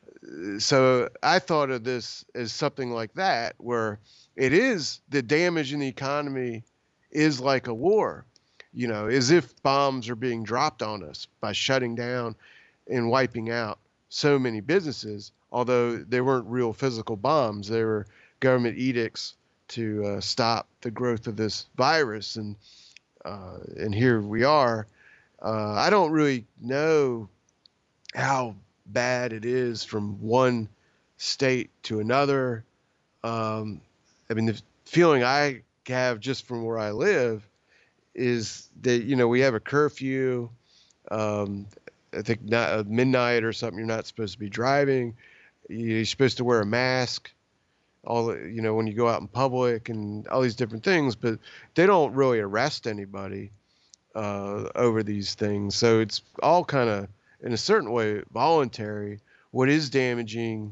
So I thought of this as something like that, where it is the damage in the economy is like a war. You know, as if bombs are being dropped on us by shutting down and wiping out so many businesses, although they weren't real physical bombs. They were government edicts to uh, stop the growth of this virus. And uh, and here we are. Uh, I don't really know how bad it is from one state to another. Um, I mean, the feeling I have just from where I live is that, you know, we have a curfew. Um, I think not uh, midnight or something. You're not supposed to be driving. You're supposed to wear a mask. All you know when you go out in public and all these different things, but they don't really arrest anybody uh, over these things. So it's all kind of, in a certain way, voluntary. What is damaging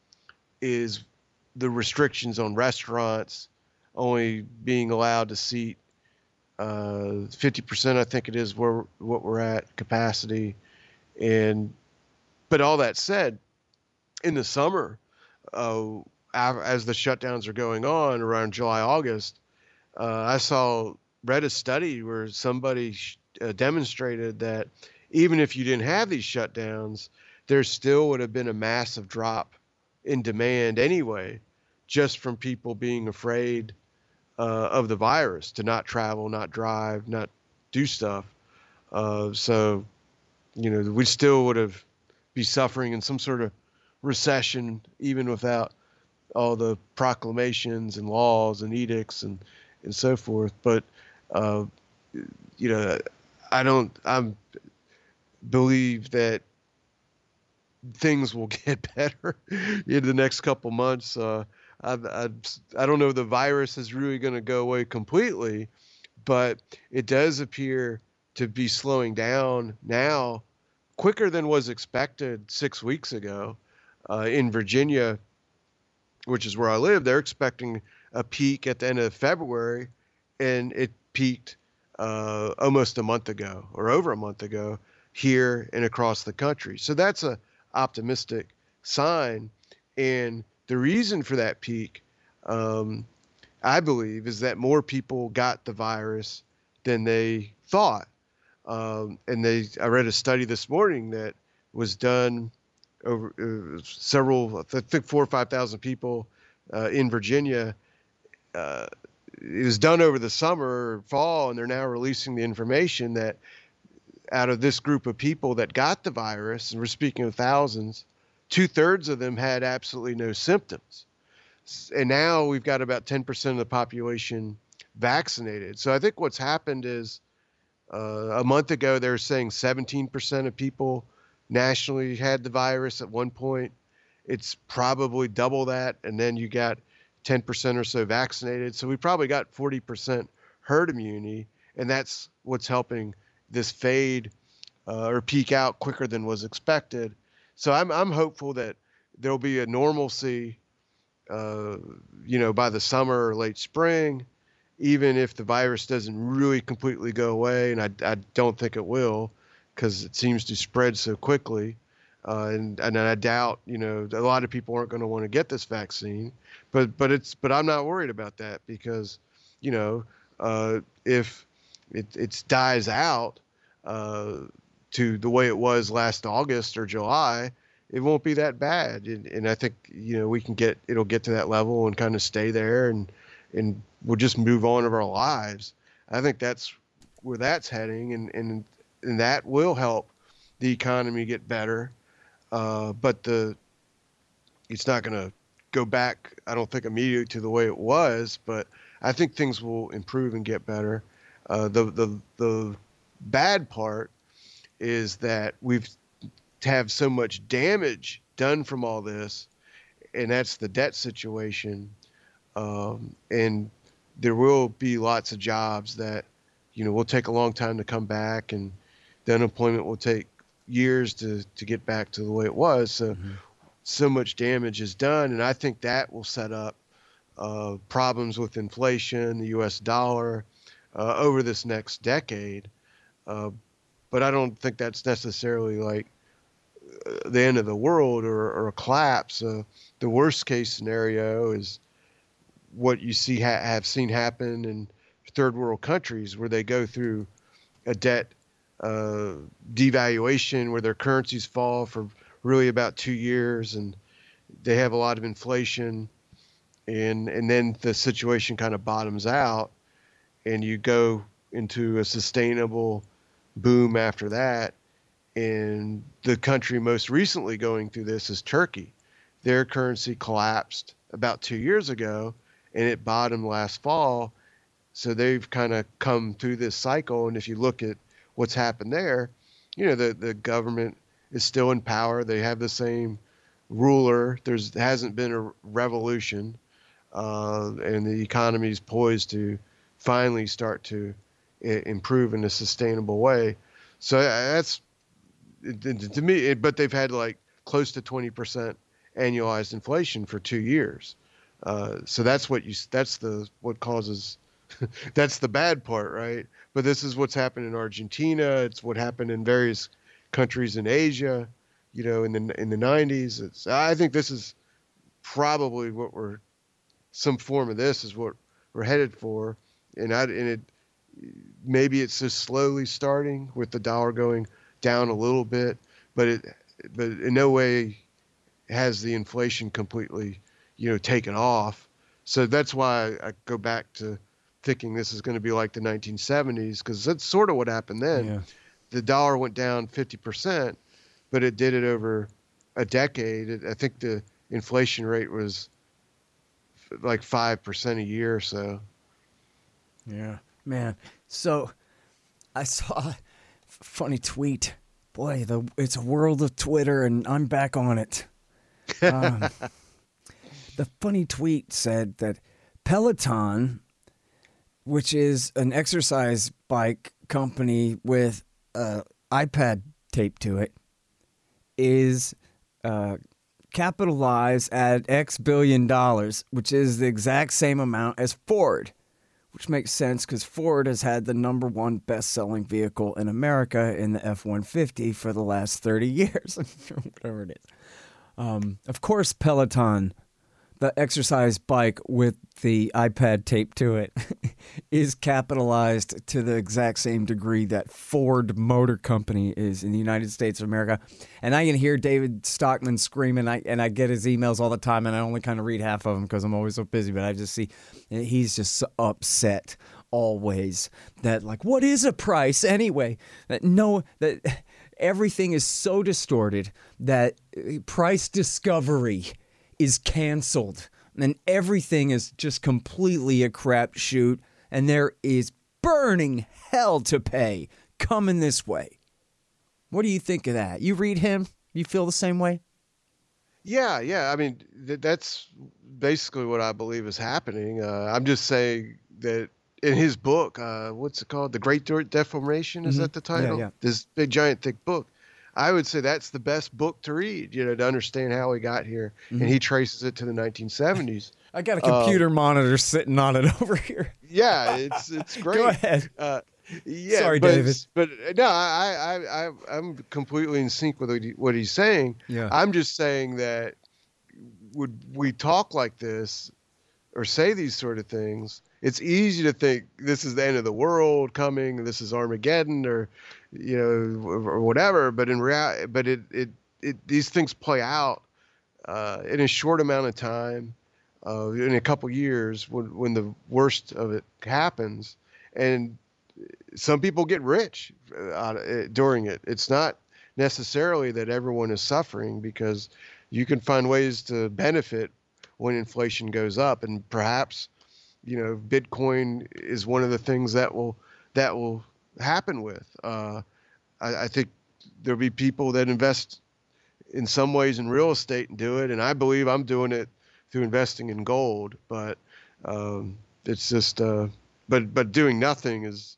is the restrictions on restaurants, only being allowed to seat uh, fifty percent, I think it is, where what we're at capacity. And but all that said, in the summer, uh, as the shutdowns are going on around July, August, uh, I saw read a study where somebody sh- uh, demonstrated that even if you didn't have these shutdowns, there still would have been a massive drop in demand anyway, just from people being afraid uh, of the virus, to not travel, not drive, not do stuff. Uh, so, you know, we still would have be suffering in some sort of recession, even without all the proclamations and laws and edicts and, and so forth. But, uh, you know, I don't, I'm believe that things will get better in the next couple months. Uh, I, I, I don't know if the virus is really going to go away completely, but it does appear to be slowing down now quicker than was expected six weeks ago. Uh, in Virginia, which is where I live, they're expecting a peak at the end of February, and it peaked uh, almost a month ago or over a month ago here and across the country. So that's a optimistic sign. And the reason for that peak, um, I believe, is that more people got the virus than they thought. Um, and they, I read a study this morning that was done over uh, several, I think four or five thousand people uh, in Virginia. Uh, it was done over the summer or fall, and they're now releasing the information that out of this group of people that got the virus, and we're speaking of thousands, two thirds of them had absolutely no symptoms. And now we've got about ten percent of the population vaccinated. So I think what's happened is uh, a month ago, they were saying seventeen percent of people nationally had the virus at one point. It's probably double that. And then you got ten percent or so vaccinated. So we probably got forty percent herd immunity. And that's what's helping this fade uh, or peak out quicker than was expected. So I'm I'm hopeful that there'll be a normalcy, uh, you know, by the summer or late spring, even if the virus doesn't really completely go away. And I, I don't think it will, because it seems to spread so quickly. Uh, and, and I doubt, you know, a lot of people aren't going to want to get this vaccine, but, but it's, but I'm not worried about that because, you know, uh, if it, it dies out, uh, to the way it was last August or July, it won't be that bad. And, and I think, you know, we can get, it'll get to that level and kind of stay there, and, and we'll just move on of our lives. I think that's where that's heading. And, and, and that will help the economy get better. Uh, but the, it's not going to go back, I don't think, immediately to the way it was, but I think things will improve and get better. Uh, the, the, the bad part is that we've have so much damage done from all this, and that's the debt situation. Um, and there will be lots of jobs that, you know, will take a long time to come back, and the unemployment will take years to, to get back to the way it was. So, mm-hmm. so much damage is done. And I think that will set up uh, problems with inflation, the U S dollar, uh, over this next decade. Uh, but I don't think that's necessarily like uh, the end of the world or, or a collapse. Uh, the worst case scenario is what you see ha- have seen happen in third world countries, where they go through a debt uh, devaluation, where their currencies fall for really about two years, and they have a lot of inflation, and and then the situation kind of bottoms out, and you go into a sustainable boom after that. And the country most recently going through this is Turkey. Their currency collapsed about two years ago, and it bottomed last fall. So they've kind of come through this cycle. And if you look at what's happened there, you know, the, the government is still in power. They have the same ruler. There's hasn't been a revolution, uh, and the economy is poised to finally start to I- improve in a sustainable way. So that's, to me, it, but they've had like close to twenty percent annualized inflation for two years. Uh, so that's what you, that's the, what causes, that's the bad part, right? But this is what's happened in Argentina. It's what happened in various countries in Asia, you know, in the, in the nineties. It's, I think this is probably what we're, some form of this is what we're headed for. And I, and it, maybe it's just slowly starting with the dollar going down a little bit, but it, but in no way has the inflation completely, you know, taken off. So that's why I go back to thinking this is going to be like the nineteen seventies, because that's sort of what happened then. Yeah. The dollar went down fifty percent, but it did it over a decade. It, I think the inflation rate was like five percent a year or so. Yeah, man. So I saw a funny tweet. Boy, the it's a world of Twitter, and I'm back on it. Um, the funny tweet said that Peloton, which is an exercise bike company with an iPad taped to it, is uh, capitalized at X billion dollars, which is the exact same amount as Ford, which makes sense because Ford has had the number one best-selling vehicle in America in the F one fifty for the last thirty years, whatever it is. Um, of course, Peloton, the exercise bike with the iPad taped to it, is capitalized to the exact same degree that Ford Motor Company is in the United States of America. And I can hear David Stockman screaming, I, and I get his emails all the time, and I only kind of read half of them because I'm always so busy, but I just see he's just so upset always that, like, what is a price anyway? That no, that everything is so distorted that price discovery is canceled, and everything is just completely a crapshoot, and there is burning hell to pay coming this way. What do you think of that? You read him? You feel the same way? Yeah, yeah. I mean, th- that's basically what I believe is happening. Uh, I'm just saying that in his book, uh, what's it called? The Great Deformation? Is Mhm. that the title? Yeah, yeah. This big, giant, thick book. I would say that's the best book to read, you know, to understand how he got here. Mhm. And he traces it to the nineteen seventies. I got a computer Um, monitor sitting on it over here. Yeah, it's it's great. Go ahead. Uh, yeah, Sorry, but, David. But no, I, I, I, I'm completely in sync with what, he, what he's saying. Yeah. I'm just saying that would we talk like this or say these sort of things, it's easy to think this is the end of the world coming, this is Armageddon, or you know, or whatever. But in reality, but it, it, it, these things play out uh, in a short amount of time, uh, in a couple years when when the worst of it happens, and some people get rich uh, during it. It's not necessarily that everyone is suffering, because you can find ways to benefit when inflation goes up, and perhaps, you know, Bitcoin is one of the things that will that will happen with. Uh, I, I think there'll be people that invest in some ways in real estate and do it, and I believe I'm doing it through investing in gold. But um, it's just, uh, but but doing nothing is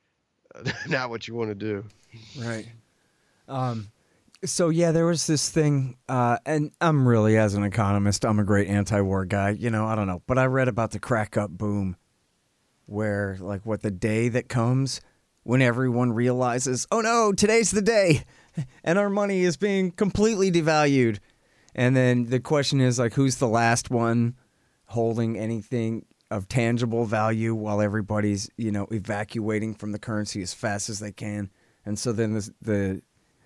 not what you want to do. Right. Um, so yeah, there was this thing, uh, and I'm really, as an economist, I'm a great anti-war guy. You know, I don't know, but I read about the crack up boom, where like what the day that comes when everyone realizes, oh no, today's the day, and our money is being completely devalued, and then the question is like, who's the last one holding anything of tangible value while everybody's, you know, evacuating from the currency as fast as they can. And so then the the,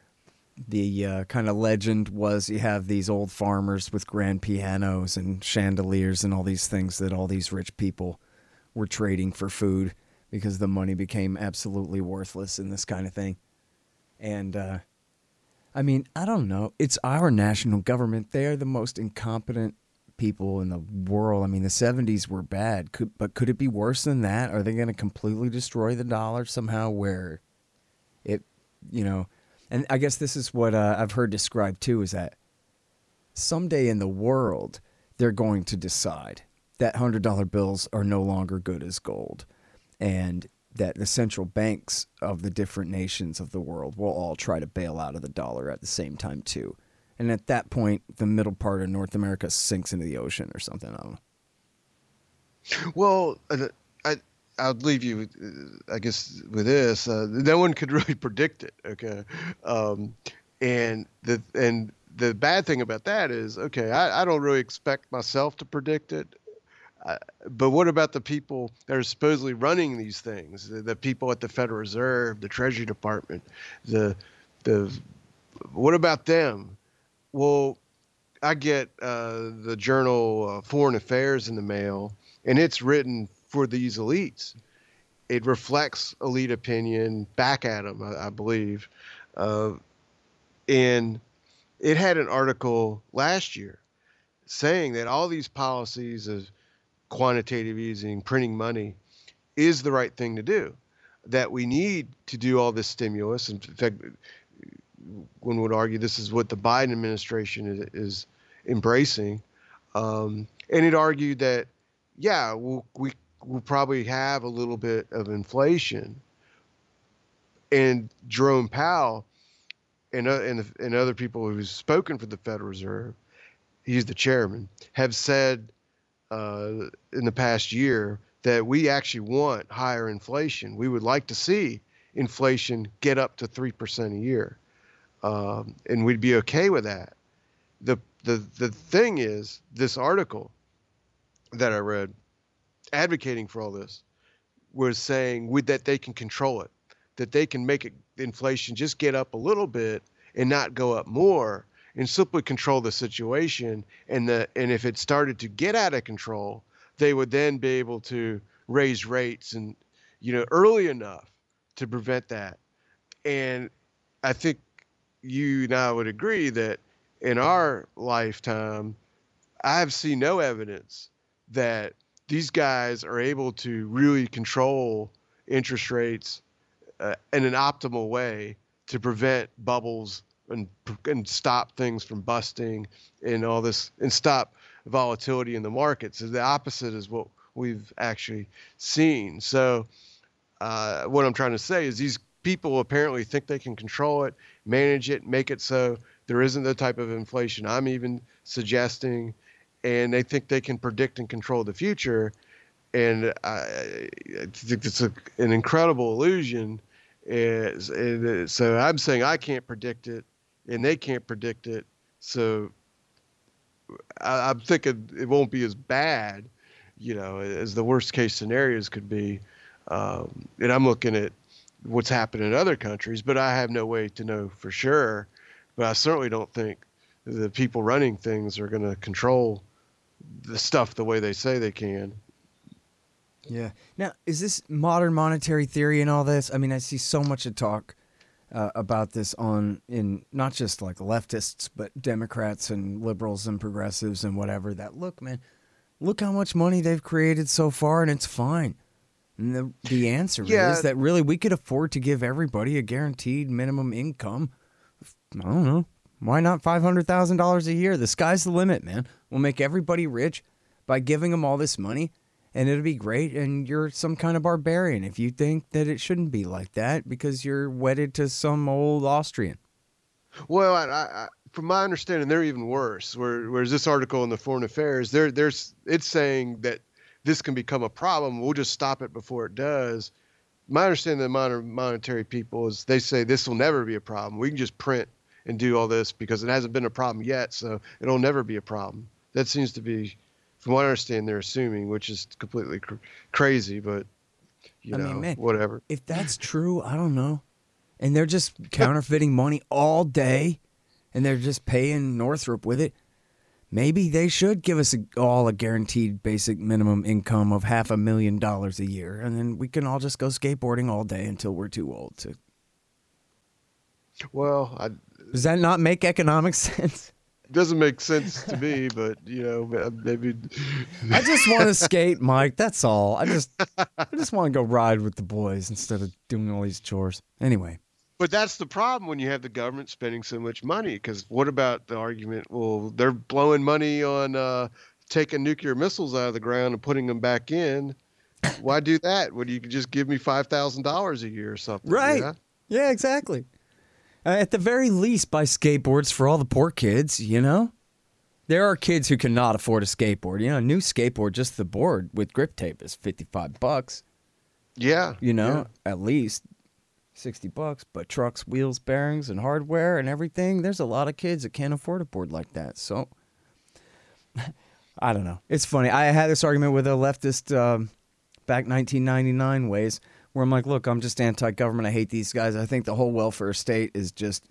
the uh, kind of legend was you have these old farmers with grand pianos and chandeliers and all these things that all these rich people were trading for food because the money became absolutely worthless in this kind of thing. And, uh, I mean, I don't know. It's our national government. They are the most incompetent people in the world. I mean, the seventies were bad, could, but could it be worse than that? Are they going to completely destroy the dollar somehow where it, you know, and I guess this is what uh, I've heard described too, is that someday in the world, they're going to decide that one hundred dollar bills are no longer good as gold, and that the central banks of the different nations of the world will all try to bail out of the dollar at the same time too. And at that point, the middle part of North America sinks into the ocean or something. I don't know. Well, uh, I I'll leave you, uh, I guess, with this. Uh, no one could really predict it. Okay, um, and the and the bad thing about that is, okay, I, I don't really expect myself to predict it. Uh, but what about the people that are supposedly running these things? The, the people at the Federal Reserve, the Treasury Department, the the what about them? Well, I get uh, the journal uh, Foreign Affairs in the mail, and it's written for these elites. It reflects elite opinion back at them, I, I believe. Uh, and it had an article last year saying that all these policies of quantitative easing, printing money, is the right thing to do. That we need to do all this stimulus. In fact, one would argue this is what the Biden administration is, is embracing. Um, and it argued that, yeah, we'll, we we'll probably have a little bit of inflation. And Jerome Powell and, uh, and, and other people who've spoken for the Federal Reserve, he's the chairman, have said uh, in the past year that we actually want higher inflation. We would like to see inflation get up to three percent a year. Um, and we'd be okay with that. The, the, the thing is, this article that I read advocating for all this was saying with, that they can control it, that they can make it, inflation just get up a little bit and not go up more, and simply control the situation. And the, and if it started to get out of control, they would then be able to raise rates and, you know, early enough to prevent that. And I think you and I would agree that in our lifetime, I've seen no evidence that these guys are able to really control interest rates uh, in an optimal way to prevent bubbles and and stop things from busting and all this, and stop volatility in the markets. The opposite is what we've actually seen. So uh, what I'm trying to say is these people apparently think they can control it, manage it, make it so there isn't the type of inflation I'm even suggesting, and they think they can predict and control the future. And I, I think it's a, an incredible illusion. And, and so I'm saying I can't predict it, and they can't predict it. So I, I'm thinking it won't be as bad, you know, as the worst case scenarios could be. Um, and I'm looking at what's happened in other countries, but I have no way to know for sure. But I certainly don't think the people running things are going to control the stuff the way they say they can. Yeah. Now, is this modern monetary theory and all this? I mean, I see so much of talk uh, about this on in not just like leftists, but Democrats and liberals and progressives and whatever. That look, man, look how much money they've created so far, and it's fine. And the the answer yeah. is that really we could afford to give everybody a guaranteed minimum income. I don't know. Why not five hundred thousand dollars a year? The sky's the limit, man. We'll make everybody rich by giving them all this money, and it'll be great. And you're some kind of barbarian if you think that it shouldn't be like that because you're wedded to some old Austrian. Well, I, I, from my understanding, they're even worse. Where, whereas this article in the Foreign Affairs, there, there's it's saying that this can become a problem. We'll just stop it before it does. My understanding of the modern monetary people is they say this will never be a problem. We can just print and do all this because it hasn't been a problem yet, so it'll never be a problem. That seems to be, from what I understand, they're assuming, which is completely cr- crazy, but, you I know, mean, man, whatever. If that's true, I don't know. And they're just counterfeiting money all day, and they're just paying Northrop with it. Maybe they should give us a, all a guaranteed basic minimum income of half a million dollars a year, and then we can all just go skateboarding all day until we're too old to. Well, I, does that not make economic sense? It doesn't make sense to me, but you know, maybe. I just want to skate, Mike. That's all. I just, I just want to go ride with the boys instead of doing all these chores. Anyway. But that's the problem when you have the government spending so much money. Because what about the argument? Well, they're blowing money on uh, taking nuclear missiles out of the ground and putting them back in. Why do that when you could just give me five thousand dollars a year or something? Right. Yeah, yeah exactly. Uh, at the very least, buy skateboards for all the poor kids, you know? There are kids who cannot afford a skateboard. You know, a new skateboard, just the board with grip tape is fifty-five bucks. Yeah. You know, yeah. At least sixty bucks. But trucks, wheels, bearings, and hardware and everything, there's a lot of kids that can't afford a board like that. So, I don't know. It's funny. I had this argument with a leftist um, back nineteen ninety-nine ways. Where I'm like, look, I'm just anti-government. I hate these guys. I think the whole welfare state is just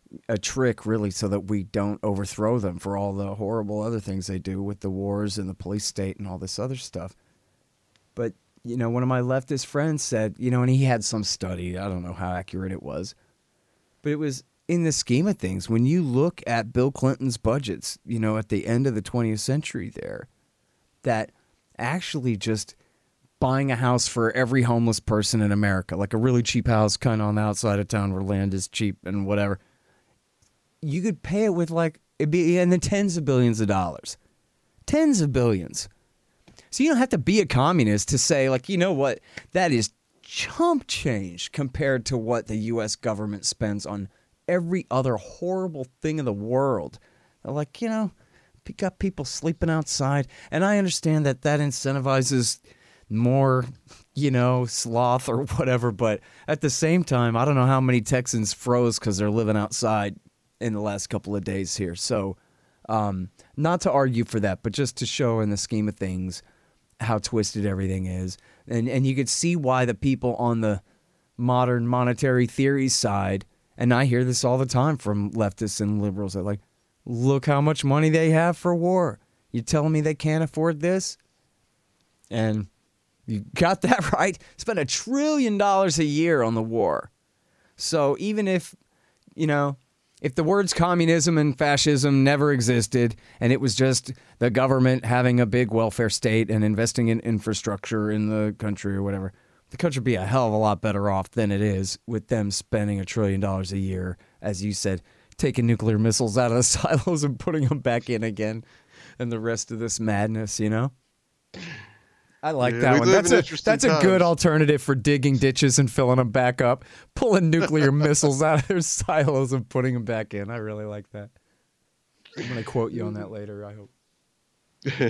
a trick, really, so that we don't overthrow them for all the horrible other things they do with the wars and the police state and all this other stuff. But, you know, one of my leftist friends said, you know, and he had some study, I don't know how accurate it was, but it was, in the scheme of things, when you look at Bill Clinton's budgets, you know, at the end of the twentieth century there, that actually just buying a house for every homeless person in America, like a really cheap house kind of on the outside of town where land is cheap and whatever, you could pay it with like, it'd be in the tens of billions of dollars. Tens of billions. So you don't have to be a communist to say, like, you know what, that is chump change compared to what the U S government spends on every other horrible thing in the world. They're like, you know, you got people sleeping outside. And I understand that that incentivizes more, you know, sloth or whatever. But at the same time, I don't know how many Texans froze because they're living outside in the last couple of days here. So um, not to argue for that, but just to show in the scheme of things how twisted everything is. And, and you could see why the people on the modern monetary theory side, and I hear this all the time from leftists and liberals, they're like, look how much money they have for war. You telling me they can't afford this? And you got that right. Spend a trillion dollars a year on the war. So even if, you know, if the words communism and fascism never existed and it was just the government having a big welfare state and investing in infrastructure in the country or whatever, the country would be a hell of a lot better off than it is with them spending a trillion dollars a year, as you said, taking nuclear missiles out of the silos and putting them back in again, and the rest of this madness, you know? I like yeah, that one. That's a that's times. a good alternative for digging ditches and filling them back up, pulling nuclear missiles out of their silos and putting them back in. I really like that. I'm going to quote you on that later, I hope.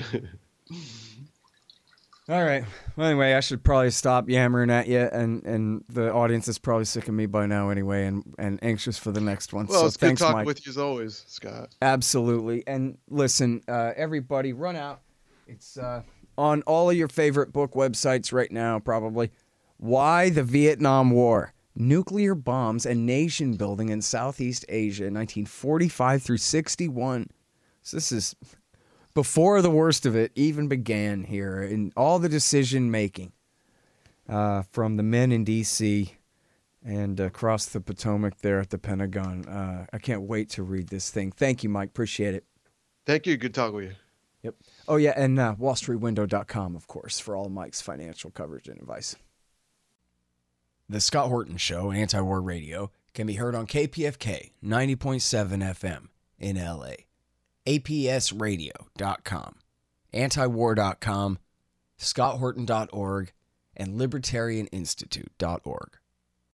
All right. Well, anyway, I should probably stop yammering at you, and, and the audience is probably sick of me by now anyway, and, and anxious for the next one. Well, so it's thanks, good talking Mike. with you as always, Scott. Absolutely. And listen, uh, everybody, run out. It's uh, on all of your favorite book websites right now, probably. Why the Vietnam War? Nuclear bombs and nation building in Southeast Asia, nineteen forty-five through sixty-one. So this is before the worst of it even began here, in all the decision making uh, from the men in D C and across the Potomac there at the Pentagon. Uh, I can't wait to read this thing. Thank you, Mike. Appreciate it. Thank you. Good talking with you. Yep. Oh, yeah, and uh, wall street window dot com, of course, for all Mike's financial coverage and advice. The Scott Horton Show, Anti-War Radio, can be heard on K P F K ninety point seven F M in L A, A P S radio dot com, anti war dot com, scott horton dot org, and libertarian institute dot org.